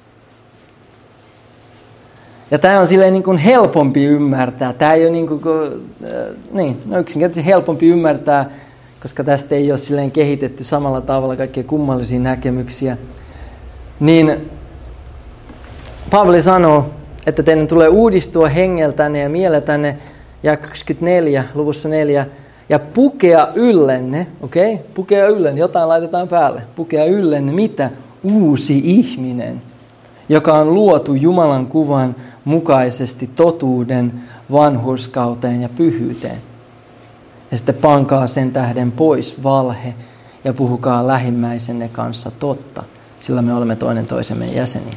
Ja tämä on silleen niin kuin helpompi ymmärtää. Tämä ei ole yksinkertaisesti helpompi ymmärtää, koska tästä ei ole silleen kehitetty samalla tavalla kaikkia kummallisia näkemyksiä. Niin Paavali sanoo, että teidän tulee uudistua hengeltänne ja mieletänne, ja 24, luvussa 4, ja pukea yllenne, okei? Pukea yllenne, jotain laitetaan päälle. Pukea yllenne, mitä? Uusi ihminen, joka on luotu Jumalan kuvan mukaisesti totuuden, vanhurskauteen ja pyhyyteen. Ja sitten pankaa sen tähden pois valhe ja puhukaa lähimmäisenne kanssa totta, sillä me olemme toinen toisemme jäseniä.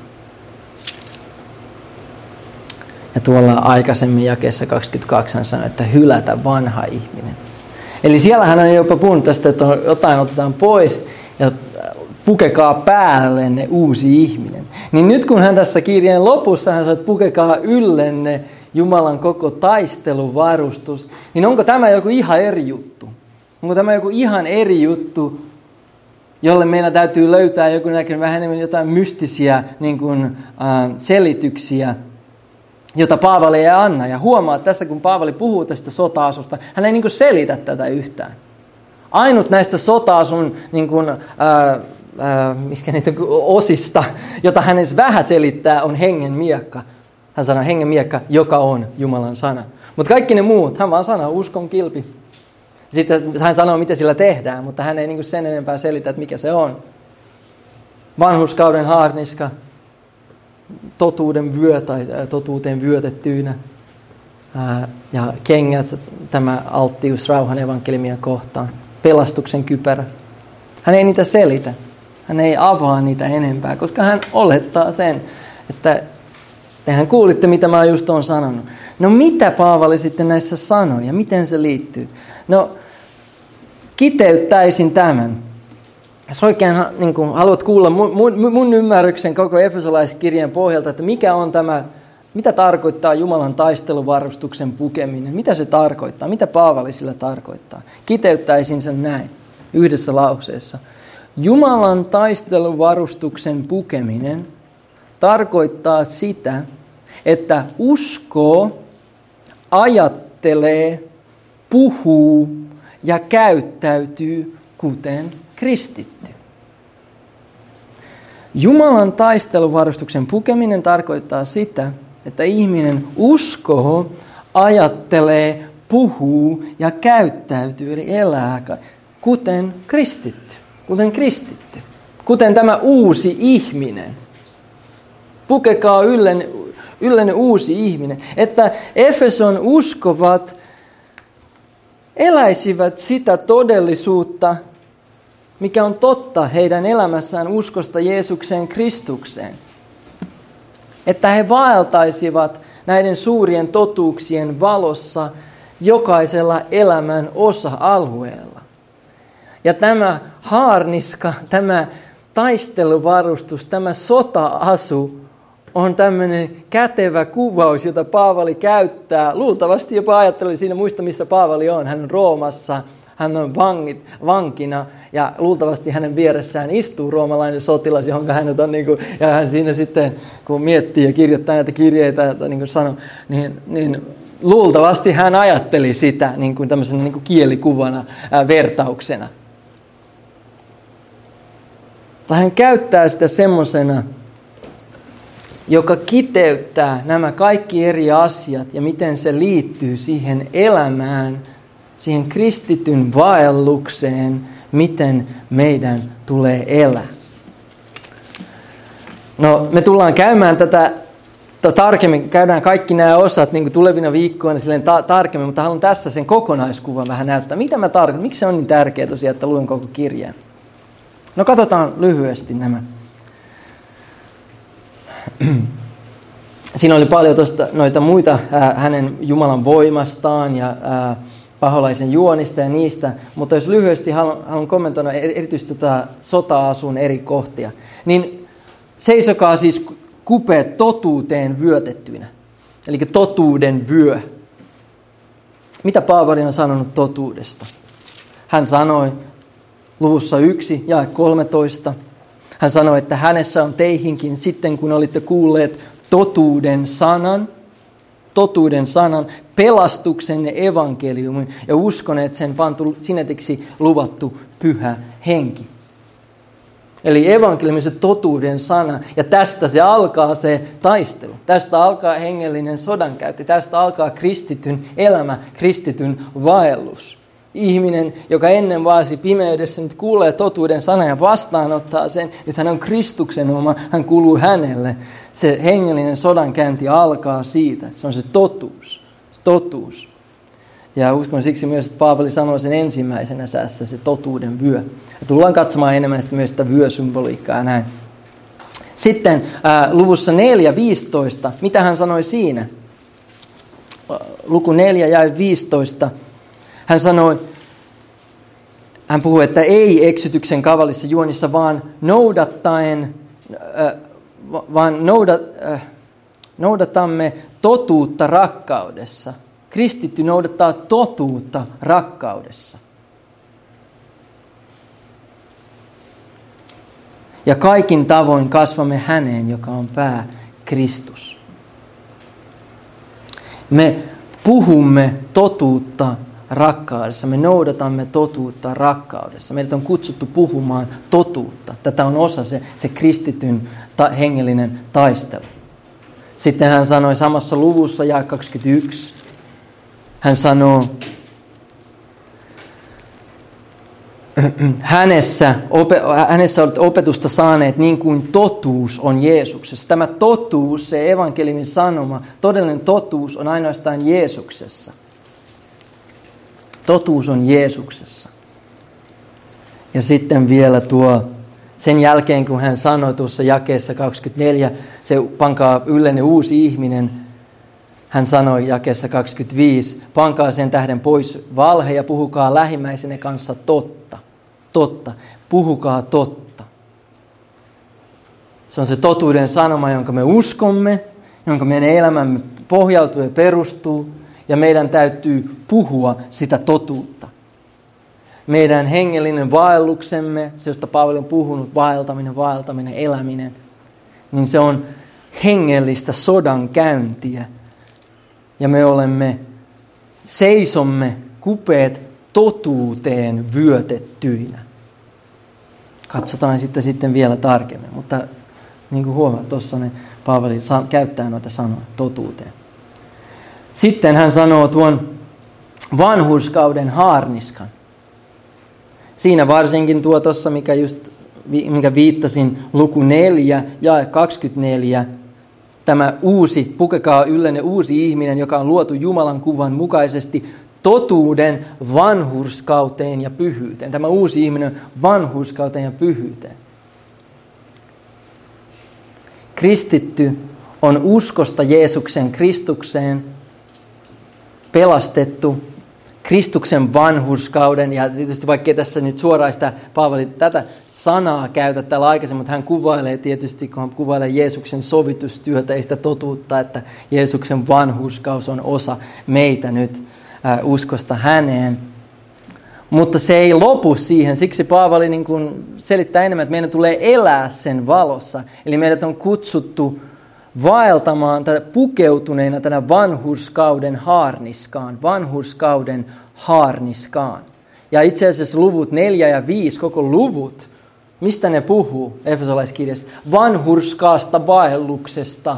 Ja tuolla aikaisemmin jakeessa 22 hän sanoi, että hylätä vanha ihminen. Eli siellä hän on jopa puhunut tästä, että jotain otetaan pois ja pukekaa päällenne uusi ihminen. Niin nyt kun hän tässä kirjeen lopussa hän sanoo, että pukekaa yllenne Jumalan koko taisteluvarustus, niin onko tämä joku ihan eri juttu? Onko tämä joku ihan eri juttu, jolle meillä täytyy löytää joku vähän enemmän jotain mystisiä selityksiä, jota Paavali ei anna. Ja huomaa, että tässä kun Paavali puhuu tästä sota-asusta, hän ei selitä tätä yhtään. Ainut näistä sota-asun osista, jota hän edes vähän selittää, on hengen miekka. Hän sanoo hengen miekka, joka on Jumalan sana. Mutta kaikki ne muut, hän vaan sanoo uskon kilpi. Sitten hän sanoo, mitä sillä tehdään, mutta hän ei sen enempää selitä, että mikä se on. Vanhurskauden haarniska, totuuden vyö tai totuuteen vyötettyynä. Ja kengät, tämä alttius rauhan evankeliumia kohtaan. Pelastuksen kypärä. Hän ei niitä selitä. Hän ei avaa niitä enempää, koska hän olettaa sen, että tehän kuulitte, mitä mä just olen sanonut. No mitä Paavali sitten näissä sanoi ja miten se liittyy? No kiteyttäisin tämän. Jos oikein haluat kuulla mun ymmärryksen koko Efesolaiskirjan pohjalta, että mikä on tämä, mitä tarkoittaa Jumalan taisteluvarustuksen pukeminen, mitä se tarkoittaa, mitä Paavali sillä tarkoittaa. Kiteyttäisin sen näin, yhdessä lauseessa. Jumalan taisteluvarustuksen pukeminen tarkoittaa sitä, että uskoo, ajattelee, puhuu ja käyttäytyy kuten kristitty. Jumalan taisteluvarustuksen pukeminen tarkoittaa sitä, että ihminen uskoo, ajattelee, puhuu ja käyttäytyy, eli elää kuten kristitty. Kuten tämä uusi ihminen. Pukekaa yllenne uusi ihminen. Että Efeson uskovat eläisivät sitä todellisuutta, mikä on totta heidän elämässään uskosta Jeesukseen Kristukseen. Että he vaeltaisivat näiden suurien totuuksien valossa jokaisella elämän osa-alueella. Ja tämä haarniska, tämä taisteluvarustus, tämä sota-asu on tämmöinen kätevä kuvaus, jota Paavali käyttää. Luultavasti jopa ajattelin siinä, muista missä Paavali on. Hän on Roomassa, hän on vankina ja luultavasti hänen vieressään istuu roomalainen sotilas, johon hänet on, ja hän siinä sitten, kun miettii ja kirjoittaa näitä kirjeitä, niin kuin sanoi, niin luultavasti hän ajatteli sitä tämmöisenä kielikuvana, vertauksena. tai hän käyttää sitä semmosena, joka kiteyttää nämä kaikki eri asiat ja miten se liittyy siihen elämään, siihen kristityn vaellukseen, miten meidän tulee elää. No, me käymään tätä tarkemmin, käydään kaikki nämä osat niin kuin tulevina viikkoina silleen tarkemmin, mutta haluan tässä sen kokonaiskuvan vähän näyttää. Mitä mä tarkoitan? Miksi se on niin tärkeää tosiaan, että luen koko kirjeen? No, katsotaan lyhyesti nämä. Siinä oli paljon noita muita hänen Jumalan voimastaan ja paholaisen juonista ja niistä, mutta jos lyhyesti haluan kommentoida erityisesti sota-asun eri kohtia, niin seisokaa siis kupeet totuuteen vyötettyinä, eli totuuden vyö. Mitä Paavali on sanonut totuudesta? Hän sanoi luvussa 1 jae 13, hän sanoi, että hänessä on teihinkin sitten, kun olitte kuulleet totuuden sanan, pelastuksenne evankeliumin ja uskoneet sen pantu sinetiksi luvattu pyhä henki. Eli evankeliumi se totuuden sana, ja tästä se alkaa se taistelu. Tästä alkaa hengellinen sodankäynti, tästä alkaa kristityn elämä, kristityn vaellus. Ihminen, joka ennen vaasi pimeydessä, nyt kuulee totuuden sanan ja vastaanottaa sen, nyt hän on Kristuksen oma, hän kuuluu hänelle. Se hengellinen sodankäynti alkaa siitä, se on se totuus. Ja uskon siksi myös, että Paavali sanoi sen ensimmäisenä säässä, se totuuden vyö. Ja tullaan katsomaan enemmän myös sitä vyösymboliikkaa ja näin. Sitten luvussa 4:15, mitä hän sanoi siinä? Luku 4 jae 15. Hän puhuu, että ei eksytyksen kavalissa juonissa, vaan noudatamme totuutta rakkaudessa. Kristitty noudattaa totuutta rakkaudessa. Ja kaikin tavoin kasvamme häneen, joka on pää, Kristus. Me puhumme totuutta rakkaudessa. Me noudatamme totuutta rakkaudessa. Meidät on kutsuttu puhumaan totuutta. Tätä on osa se kristityn hengellinen taistelu. Sitten hän sanoi samassa luvussa jae 21. Hän sanoo, hänessä olette opetusta saaneet niin kuin totuus on Jeesuksessa. Tämä totuus, se evankeliumin sanoma, todellinen totuus on ainoastaan Jeesuksessa. Totuus on Jeesuksessa. Ja sitten vielä sen jälkeen kun hän sanoi tuossa jakeessa 24, se pankaa yllenne uusi ihminen, hän sanoi jakeessa 25, pankaa sen tähden pois valhe ja puhukaa lähimmäisenne kanssa totta. Totta. Puhukaa totta. Se on se totuuden sanoma, jonka me uskomme, jonka meidän elämämme pohjautuu ja perustuu, ja meidän täytyy puhua sitä totuutta. Meidän hengellinen vaelluksemme, se josta Paavali on puhunut, vaeltaminen, eläminen, niin se on hengellistä sodankäyntiä. Ja me seisomme kupeet totuuteen vyötettyinä. Katsotaan sitten vielä tarkemmin, mutta niin kuin huomaat, tuossa Paavali käyttää noita sanoja totuuteen. Sitten hän sanoo tuon vanhurskauden haarniskan. Siinä varsinkin tuossa, mikä viittasin, luku 4 jae 24, tämä pukekaa yllenne uusi ihminen, joka on luotu Jumalan kuvan mukaisesti totuuden vanhurskauteen ja pyhyyteen. Tämä uusi ihminen vanhurskauteen ja pyhyyteen. Kristitty on uskosta Jeesuksen Kristukseen pelastettu Kristuksen vanhurskauden, ja tietysti vaikka tässä nyt suoraan sitä Paavali tätä sanaa käytä täällä aikaisemmin, mutta hän kuvailee tietysti, kun hän kuvailee Jeesuksen sovitustyötä, ei sitä totuutta, että Jeesuksen vanhurskaus on osa meitä nyt uskosta häneen. Mutta se ei lopu siihen, siksi Paavali niin kuin selittää enemmän, että meidän tulee elää sen valossa. Eli meidät on kutsuttu vaeltamaan pukeutuneena tänä vanhurskauden haarniskaan. Ja itse asiassa luvut 4 ja 5, koko luvut, Mistä ne puhuu Efesolaiskirjassa? Vanhurskaasta vaelluksesta.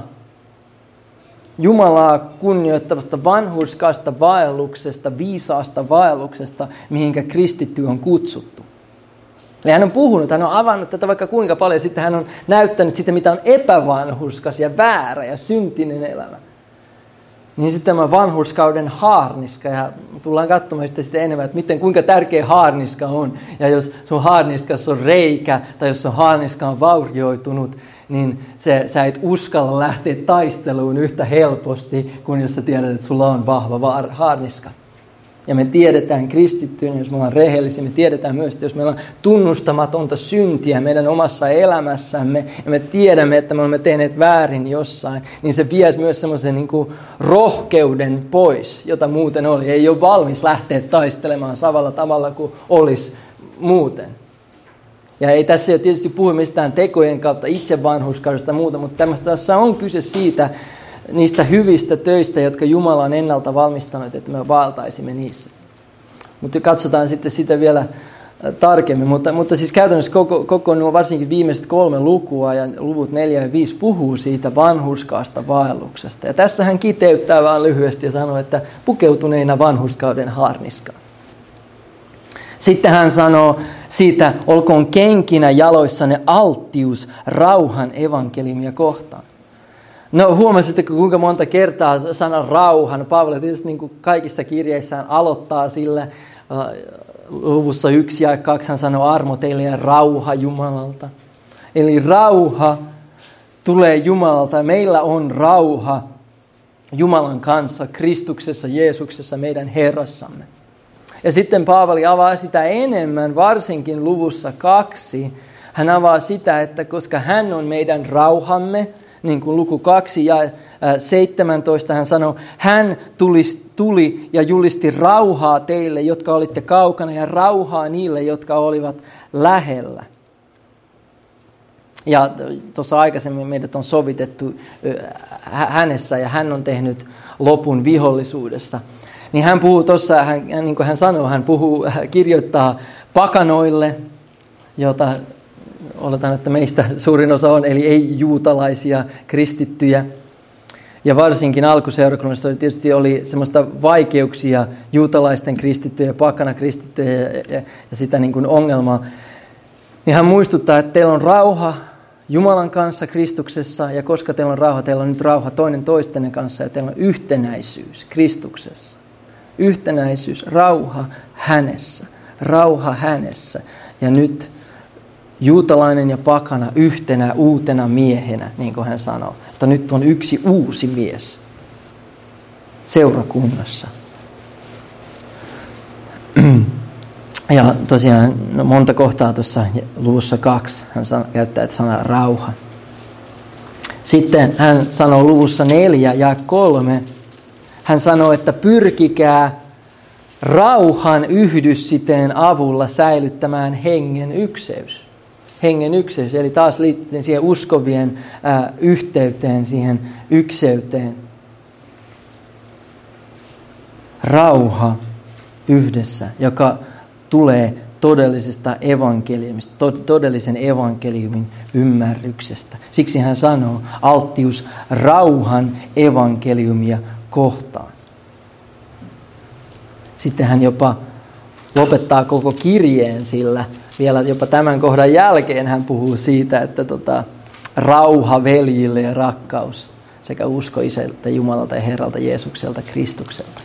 Jumalaa kunnioittavasta vanhurskaasta vaelluksesta, viisaasta vaelluksesta, mihinkä kristitty on kutsuttu. Eli hän on puhunut, hän on avannut tätä vaikka kuinka paljon, sitten hän on näyttänyt sitä, mitä on epävanhurskas ja väärä ja syntinen elämä. Niin sitten tämä vanhurskauden haarniska, ja tullaan katsomaan sitten enemmän, että kuinka tärkeä haarniska on. Ja jos sun haarniskassa on reikä, tai jos sun haarniska on vaurioitunut, niin sä et uskalla lähteä taisteluun yhtä helposti, kuin jos sä tiedät, että sulla on vahva haarniska. Ja me tiedetään kristittyinä, jos me ollaan rehellisiä, me tiedetään myös, että jos meillä on tunnustamatonta syntiä meidän omassa elämässämme, ja me tiedämme, että me olemme tehneet väärin jossain, niin se vie myös semmoisen niin kuin rohkeuden pois, jota muuten oli. Ei ole valmis lähteä taistelemaan samalla tavalla kuin olisi muuten. Ja ei tässä ole tietysti puhu mistään tekojen kautta itsevanhurskaudesta ja muuta, mutta tässä on kyse siitä, niistä hyvistä töistä, jotka Jumala on ennalta valmistanut, että me vaeltaisimme niissä. Mutta katsotaan sitten sitä vielä tarkemmin. Mutta siis käytännössä koko nuo varsinkin viimeiset 3 lukua ja luvut 4 ja 5 puhuu siitä vanhurskaasta vaelluksesta. Ja tässä hän kiteyttää vaan lyhyesti ja sanoo, että pukeutuneina vanhurskauden haarniskaan. Sitten hän sanoo siitä, olkoon kenkinä jaloissanne alttius rauhan evankeliumia kohtaan. No huomasitteko kuinka monta kertaa sana rauhan? Paavali tietysti niin kuin kaikissa kirjeissään aloittaa sillä. Luvussa 1 ja 2 hän sanoo armo teille ja rauha Jumalalta. Eli rauha tulee Jumalalta ja meillä on rauha Jumalan kanssa, Kristuksessa, Jeesuksessa, meidän Herrassamme. Ja sitten Paavali avaa sitä enemmän, varsinkin luvussa 2. Hän avaa sitä, että koska hän on meidän rauhamme, niin kuin luku 2 ja 17 hän sanoo, hän tuli ja julisti rauhaa teille, jotka olitte kaukana, ja rauhaa niille, jotka olivat lähellä. Ja tuossa aikaisemmin meidät on sovitettu hänessä, ja hän on tehnyt lopun vihollisuudesta. Niin hän puhuu tuossa, niin kuin hän sanoo, hän kirjoittaa pakanoille, jota oletan, että meistä suurin osa on, eli ei-juutalaisia kristittyjä. Ja varsinkin alkuseurakunnassa tietysti oli semmoista vaikeuksia juutalaisten kristittyjä ja pakanakristittyjä ja sitä niin kuin ongelmaa. Niin hän muistuttaa, että teillä on rauha Jumalan kanssa Kristuksessa, ja koska teillä on rauha, teillä on nyt rauha toinen toistenne kanssa, ja teillä on yhtenäisyys Kristuksessa. Yhtenäisyys, rauha hänessä. Ja nyt juutalainen ja pakana yhtenä uutena miehenä, niin kuin hän sanoo. Että nyt on yksi uusi mies seurakunnassa. Ja tosiaan monta kohtaa tuossa luvussa 2 hän käyttää sanaa rauha. Sitten hän sanoo luvussa 4 ja 3, hän sanoo, että pyrkikää rauhan yhdyssiteen avulla säilyttämään hengen ykseys. Hengen ykseys, eli taas liittyen siihen uskovien yhteyteen, siihen ykseyteen. Rauha yhdessä, joka tulee todellisesta evankeliumista, todellisen evankeliumin ymmärryksestä. Siksi hän sanoo alttius rauhan evankeliumia kohtaan. Sitten hän jopa lopettaa koko kirjeen sillä. Vielä jopa tämän kohdan jälkeen hän puhuu siitä, että rauha veljille ja rakkaus sekä usko Isältä, Jumalalta ja Herralta Jeesukselta, Kristukselta.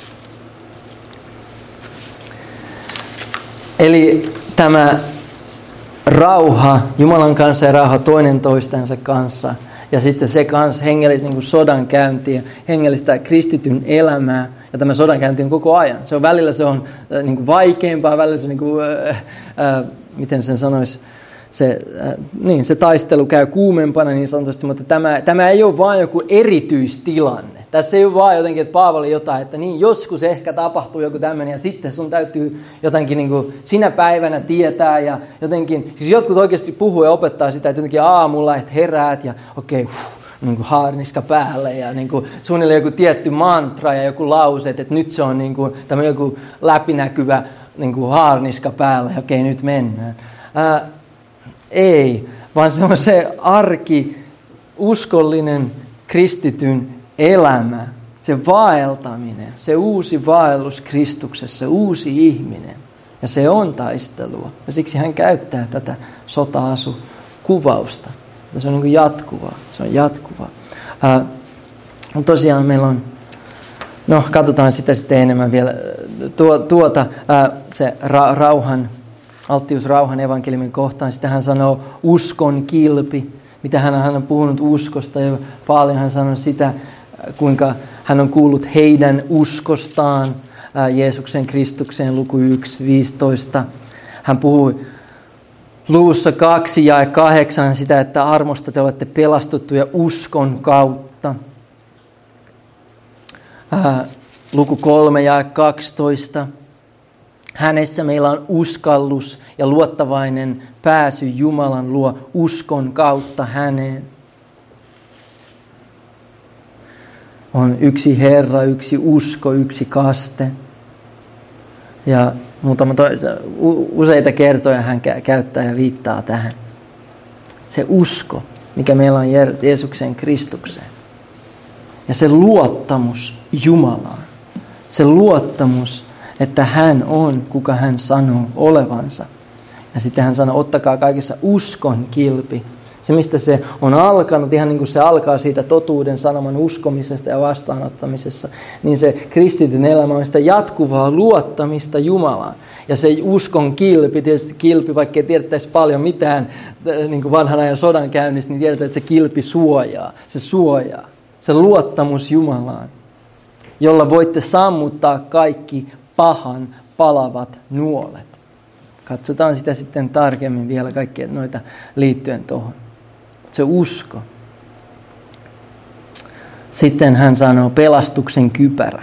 Eli tämä rauha Jumalan kanssa ja rauha toinen toistensa kanssa ja sitten se kanssa hengellistä niin kuin sodankäyntiä, hengellistä kristityn elämää. Ja tämä sodankäynti on koko ajan. Välillä se on niin kuin vaikeampaa, välillä se on, niin kuin, miten sen sanoisi, se taistelu käy kuumempana niin sanotusti, mutta tämä ei ole vain joku erityistilanne. Tässä ei ole vaan jotenkin, että Paavali jotain, että niin joskus ehkä tapahtuu joku tämmöinen ja sitten sun täytyy jotenkin niin kuin sinä päivänä tietää ja jotenkin, siis jotkut oikeasti puhuu ja opettaa sitä, että jotenkin aamulla, että heräät ja okei, niin kuin haarniska päälle ja niin kuin suunnilleen joku tietty mantra ja joku lause, että nyt se on niin kuin tämä joku läpinäkyvä niin kuin haarniska päällä ja okei, nyt mennään. Ei, vaan se on se arki, uskollinen kristityn elämä, se vaeltaminen, se uusi vaellus Kristuksessa, se uusi ihminen. Ja se on taistelua. Ja siksi hän käyttää tätä sota-asu-kuvausta. Se on niin kuin jatkuvaa. Se on jatkuvaa. Tosiaan meillä on, no katsotaan sitä sitten enemmän vielä, se alttius rauhan evankeliumin kohtaan. Sitten hän sanoo uskon kilpi, mitä hän on puhunut uskosta. Ja paljon hän sanoi sitä, kuinka hän on kuullut heidän uskostaan. Jeesuksen Kristukseen, luku 1:15. Hän puhui luvussa 2 ja 8 sitä, että armosta te olette pelastuttuja uskon kautta. Luku 3 ja 12. Hänessä meillä on uskallus ja luottavainen pääsy Jumalan luo uskon kautta häneen. On yksi Herra, yksi usko, yksi kaste. Ja useita kertoja hän käyttää ja viittaa tähän. Se usko, mikä meillä on Jeesuksen Kristukseen. Ja se luottamus Jumalaan. Se luottamus, että hän on, kuka hän sanoo olevansa. Ja sitten hän sanoo, ottakaa kaikessa uskon kilpi. Se, mistä se on alkanut, ihan niin kuin se alkaa siitä totuuden sanoman uskomisesta ja vastaanottamisessa, niin se kristityn elämä on sitä jatkuvaa luottamista Jumalaan. Ja se uskon kilpi, tietysti kilpi, vaikka ei tiedettäisi paljon mitään niin kuin vanhan ajan sodan käynnistä, niin tiedetään, että se kilpi suojaa. Se suojaa. Se luottamus Jumalaan, jolla voitte sammuttaa kaikki pahan palavat nuolet. Katsotaan sitä sitten tarkemmin vielä kaikkia noita liittyen tuohon. Se usko. Sitten hän sanoo pelastuksen kypärä.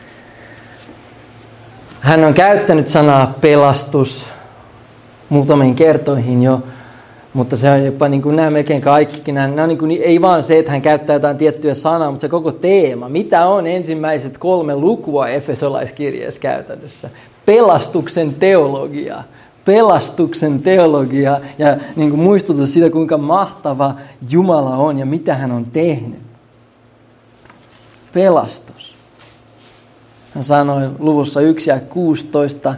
Hän on käyttänyt sanaa pelastus muutamiin kertoihin jo, mutta se on jopa niin kuin nämä melkein kaikkikin. Nämä on niin kuin, ei vaan se, että hän käyttää jotain tiettyä sanaa, mutta se koko teema. Mitä on ensimmäiset 3 lukua Efesolaiskirjeessä käytännössä? Pelastuksen teologia. Pelastuksen teologia ja niin kuin muistutus siitä, kuinka mahtava Jumala on ja mitä hän on tehnyt. Pelastus. Hän sanoi luvussa 1 ja 16,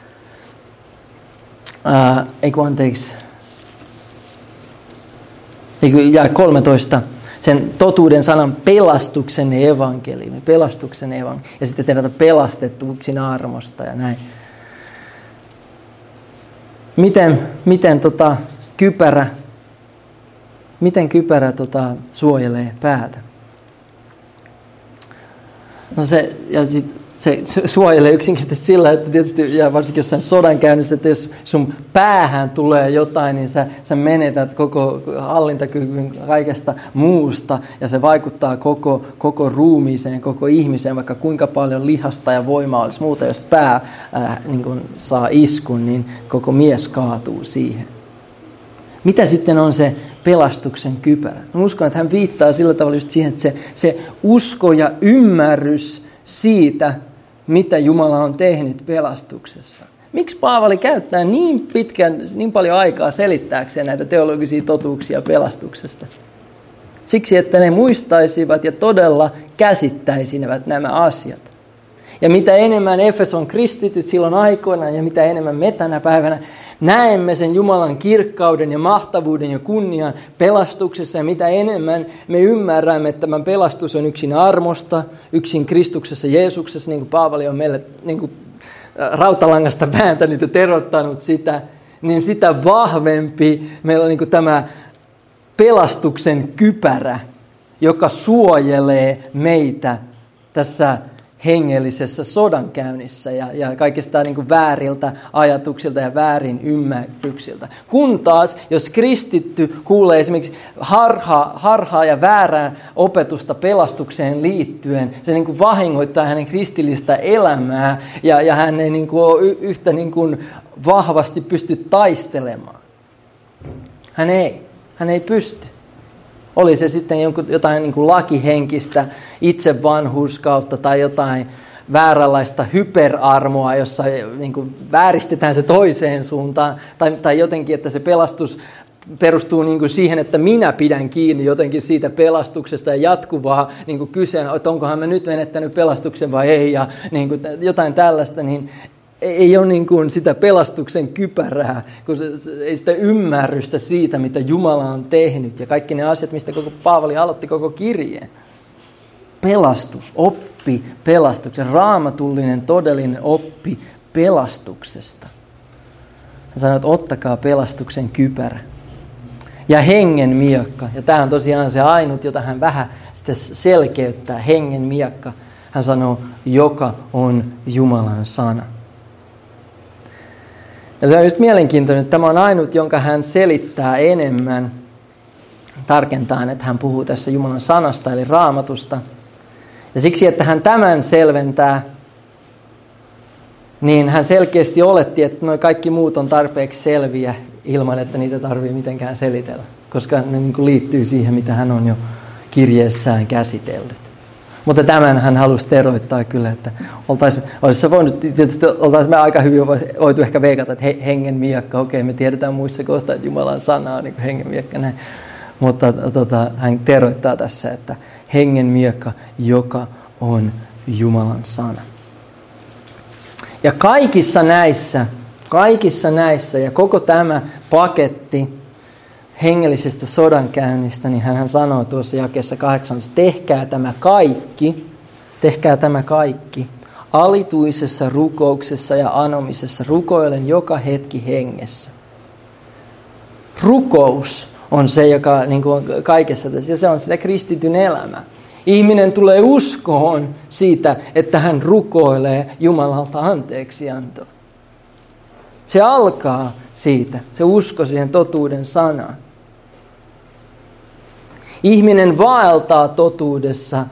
ja 13, sen totuuden sanan pelastuksen evankeliumi. Ja sitten teidät pelastettuuksi armosta ja näin. Miten kypärä suojelee päätä? No se suojelee yksinkertaisesti sillä, että tietysti ja varsinkin jossain sodan käynnissä, että jos sun päähän tulee jotain, niin sä menetät koko hallintakyvyn kaikesta muusta ja se vaikuttaa koko ruumiiseen, koko ihmiseen, vaikka kuinka paljon lihasta ja voimaa olisi muuta. Jos pää niin kun saa iskun, niin koko mies kaatuu siihen. Mitä sitten on se pelastuksen kypärä? Mä uskon, että hän viittaa sillä tavalla just siihen, että se usko ja ymmärrys siitä, mitä Jumala on tehnyt pelastuksessa. Miksi Paavali käyttää niin paljon aikaa selittääkseen näitä teologisia totuuksia pelastuksesta? Siksi, että ne muistaisivat ja todella käsittäisivät nämä asiat. Ja mitä enemmän Efeson kristityt silloin aikoinaan ja mitä enemmän me tänä päivänä näemme sen Jumalan kirkkauden ja mahtavuuden ja kunnian pelastuksessa ja mitä enemmän me ymmärrämme, että tämä pelastus on yksin armosta, yksin Kristuksessa Jeesuksessa, niin kuin Paavali on meille niin kuin rautalangasta vääntänyt ja terottanut sitä, niin sitä vahvempi meillä on niin kuin tämä pelastuksen kypärä, joka suojelee meitä tässä hengellisessä sodankäynnissä ja kaikista niin kuin vääriltä ajatuksilta ja väärin ymmärryksiltä. Kun taas, jos kristitty kuulee esimerkiksi harhaa ja väärää opetusta pelastukseen liittyen, se niin kuin vahingoittaa hänen kristillistä elämää ja hän ei niin kuin ole yhtä niin kuin vahvasti pysty taistelemaan. Hän ei pysty. Oli se sitten jotain niin kuin lakihenkistä itsevanhurskautta tai jotain vääränlaista hyperarmoa, jossa niin kuin vääristetään se toiseen suuntaan. Tai jotenkin, että se pelastus perustuu niin kuin siihen, että minä pidän kiinni jotenkin siitä pelastuksesta ja jatkuvaa niin kuin kyseen, että onkohan mä nyt menettänyt pelastuksen vai ei, ja niin kuin jotain tällaista, niin ei ole niin kuin sitä pelastuksen kypärää, kun ei sitä ymmärrystä siitä, mitä Jumala on tehnyt ja kaikki ne asiat, mistä koko Paavali aloitti koko kirjeen. Pelastus, oppi pelastuksen, raamatullinen todellinen oppi pelastuksesta. Hän sanoi, että ottakaa pelastuksen kypärä. Ja hengen miekka. Ja tämä on tosiaan se ainut, jota hän vähän sitä selkeyttää, hengen miekka. Hän sanoo, joka on Jumalan sana. Ja se on just mielenkiintoinen, että tämä on ainut, jonka hän selittää enemmän, tarkentaan, että hän puhuu tässä Jumalan sanasta, eli raamatusta. Ja siksi, että hän tämän selventää, niin hän selkeästi oletti, että nuo kaikki muut on tarpeeksi selviä ilman, että niitä tarvitsee mitenkään selitellä, koska ne niin kuin liittyy siihen, mitä hän on jo kirjeessään käsitellyt. Mutta tämän hän halusi teroittaa kyllä, että oltaisiin me aika hyvin voitu ehkä veikata, että hengen miekka, okei, me tiedetään muissa kohtaa, että Jumalan sana on niin kuin hengen miekka näin. Mutta hän teroittaa tässä, että hengen miekka, joka on Jumalan sana. Ja kaikissa näissä ja koko tämä paketti hengellisestä sodankäynnistä, niin hän sanoo tuossa jakeessa 8, tehkää tämä kaikki alituisessa rukouksessa ja anomisessa, rukoilen joka hetki hengessä. Rukous on se, joka niin kuin kaikessa tässä, ja se on sitä kristityn elämä. Ihminen tulee uskoon siitä, että hän rukoilee Jumalalta anteeksiantoa. Se alkaa siitä, se usko siihen totuuden sanaan. Ihminen vaeltaa totuudessa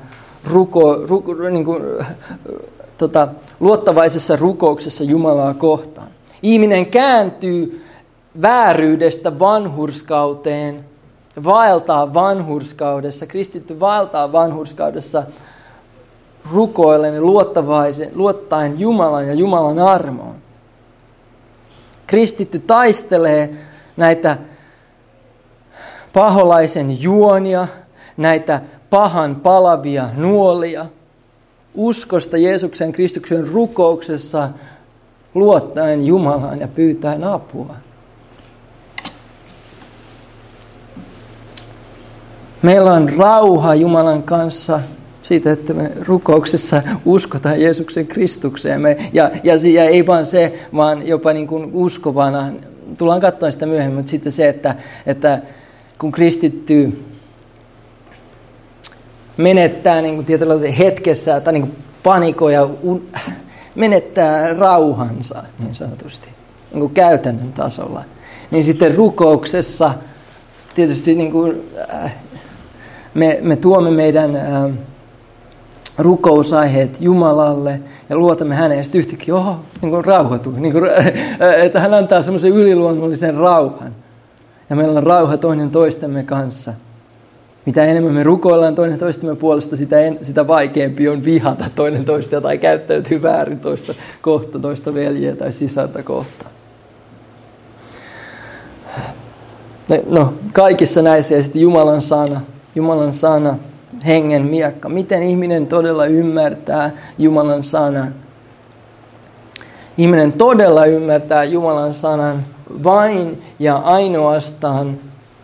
luottavaisessa rukouksessa Jumalaa kohtaan. Ihminen kääntyy vääryydestä vanhurskauteen, vaeltaa vanhurskaudessa, kristitty vaeltaa vanhurskaudessa rukoillen ja luottaen Jumalan ja Jumalan armoon. Kristitty taistelee näitä paholaisen juonia, näitä pahan palavia nuolia, uskosta Jeesuksen Kristuksen rukouksessa luottaen Jumalaan ja pyytäen apua. Meillä on rauha Jumalan kanssa siitä, että me rukouksessa uskotaan Jeesuksen Kristukseen. Ja ei vaan se, vaan jopa niin kuin uskovana. Tullaan katsomaan sitä myöhemmin, mutta sitten se, että kun kristitty menettää niin kuin tietyllä hetkessä tai niin kuin panikoi ja menettää rauhansa niin sanotusti niin kuin käytännön tasolla, niin sitten rukouksessa tietysti niin kuin, me tuomme meidän rukousaiheet Jumalalle ja luotamme häneen ja sitten yhtäkkiä niin rauhoituu, että hän antaa semmoisen yliluonnollisen rauhan. Ja meillä on rauha toinen toistemme kanssa. Mitä enemmän me rukoillaan toinen toistemme puolesta, sitä vaikeampi on vihata toinen toista tai käyttäytyy väärin toista veljeä tai sisarta kohtaan. No, kaikissa näissä ja sitten Jumalan sana, hengen miekka. Miten ihminen todella ymmärtää Jumalan sanan? Ihminen todella ymmärtää Jumalan sanan vain ja ainoastaan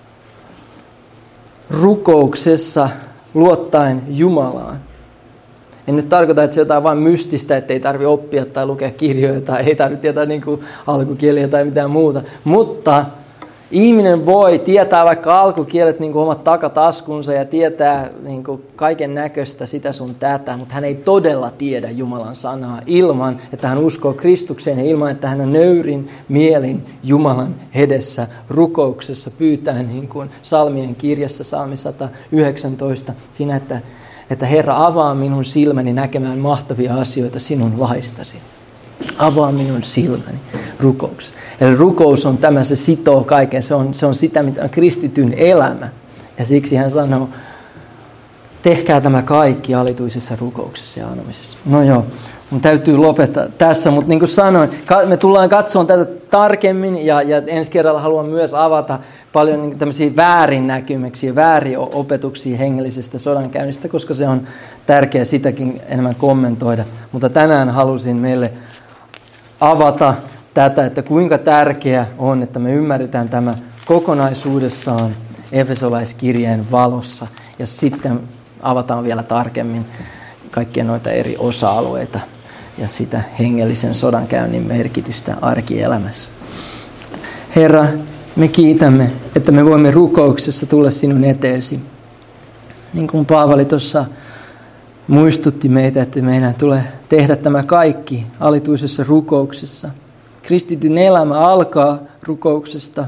rukouksessa luottaen Jumalaan. En nyt tarkoita, että se on jotain vain mystistä, että ei tarvitse oppia tai lukea kirjoja tai ei tarvitse tietää niin kuin alkukieliä tai mitään muuta. Mutta ihminen voi tietää vaikka alkukielet niin kuin omat takataskunsa ja tietää niin kuin kaiken näköistä sitä sun tätä, mutta hän ei todella tiedä Jumalan sanaa ilman, että hän uskoo Kristukseen ja ilman, että hän on nöyrin mielin Jumalan edessä rukouksessa pyytäen niin kuin Psalmien kirjassa, Psalmi 119, siinä, että Herra avaa minun silmäni näkemään mahtavia asioita sinun laistasi. Avaa minun silmäni rukouksessa. Eli rukous on tämä, se sitoo kaiken. Se on sitä, mitä on kristityn elämä. Ja siksi hän sanoo, tehkää tämä kaikki alituisessa rukouksessa ja anomisessa. No joo, mun täytyy lopettaa tässä, mutta niin kuin sanoin, me tullaan katsomaan tätä tarkemmin ja ensi kerralla haluan myös avata paljon niin tämmöisiä väärinnäkymyksiä, vääriopetuksia hengellisestä sodankäynnistä, koska se on tärkeää sitäkin enemmän kommentoida. Mutta tänään halusin meille avata tätä, että kuinka tärkeää on, että me ymmärretään tämä kokonaisuudessaan Efesolaiskirjeen valossa ja sitten avataan vielä tarkemmin kaikkia noita eri osa-alueita ja sitä hengellisen sodankäynnin merkitystä arkielämässä. Herra, me kiitämme, että me voimme rukouksessa tulla sinun eteesi. Niin kuin Paavali tuossa muistutti meitä, että meidän tulee tehdä tämä kaikki alituisessa rukouksessa. Kristityn elämä alkaa rukouksesta.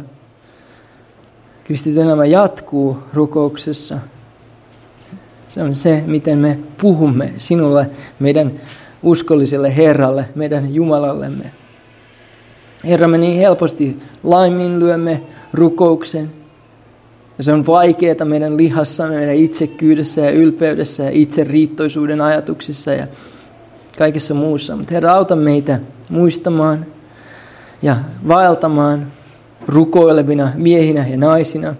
Kristityn elämä jatkuu rukouksessa. Se on se, miten me puhumme sinulle, meidän uskolliselle Herralle, meidän Jumalallemme. Herra, me niin helposti laiminlyömme rukouksen. Ja se on vaikeaa meidän lihassamme, meidän itsekkyydessä ja ylpeydessä ja itseriittoisuuden ajatuksissa ja kaikessa muussa. Mutta Herra, auta meitä muistamaan ja vaeltamaan rukoilevina miehinä ja naisina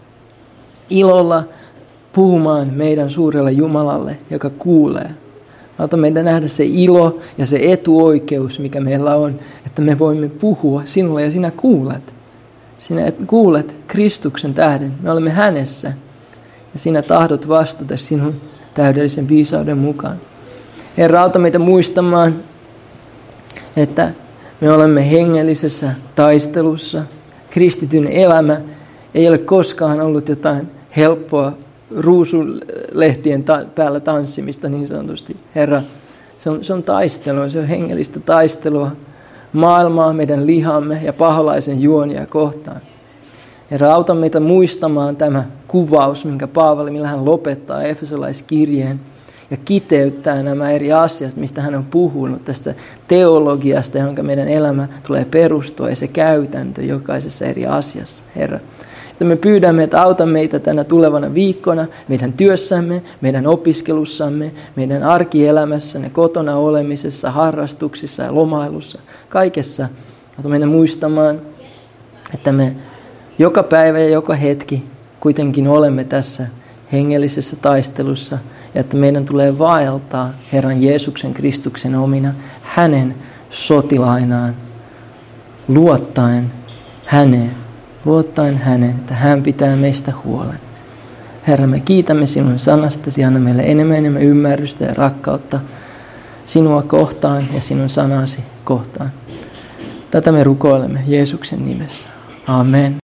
ilolla puhumaan meidän suurelle Jumalalle, joka kuulee. Auta meidän nähdä se ilo ja se etuoikeus, mikä meillä on, että me voimme puhua sinulle ja sinä kuulet. Sinä kuulet Kristuksen tähden. Me olemme hänessä ja sinä tahdot vastata sinun täydellisen viisauden mukaan. Herra, auta meitä muistamaan, että me olemme hengellisessä taistelussa. Kristityn elämä ei ole koskaan ollut jotain helppoa ruusulehtien päällä tanssimista niin sanotusti. Herra, se on taistelua, se on hengellistä taistelua maailmaa, meidän lihamme ja paholaisen juonia kohtaan. Herra, auta meitä muistamaan tämä kuvaus, minkä Paavali, millä hän lopettaa Efesolaiskirjeen ja kiteyttää nämä eri asiat, mistä hän on puhunut, tästä teologiasta, johon meidän elämä tulee perustua ja se käytäntö jokaisessa eri asiassa. Herra, että me pyydämme, että auta meitä tänä tulevana viikkona, meidän työssämme, meidän opiskelussamme, meidän arkielämässämme, kotona olemisessa, harrastuksissa ja lomailussa, kaikessa. Auta meidän muistamaan, että me joka päivä ja joka hetki kuitenkin olemme tässä hengellisessä taistelussa ja että meidän tulee vaeltaa Herran Jeesuksen Kristuksen omina, hänen sotilainaan, luottaen häneen, että hän pitää meistä huolen. Herra, me kiitämme sinun sanastasi, anna meille enemmän ymmärrystä ja rakkautta sinua kohtaan ja sinun sanasi kohtaan. Tätä me rukoilemme Jeesuksen nimessä. Amen.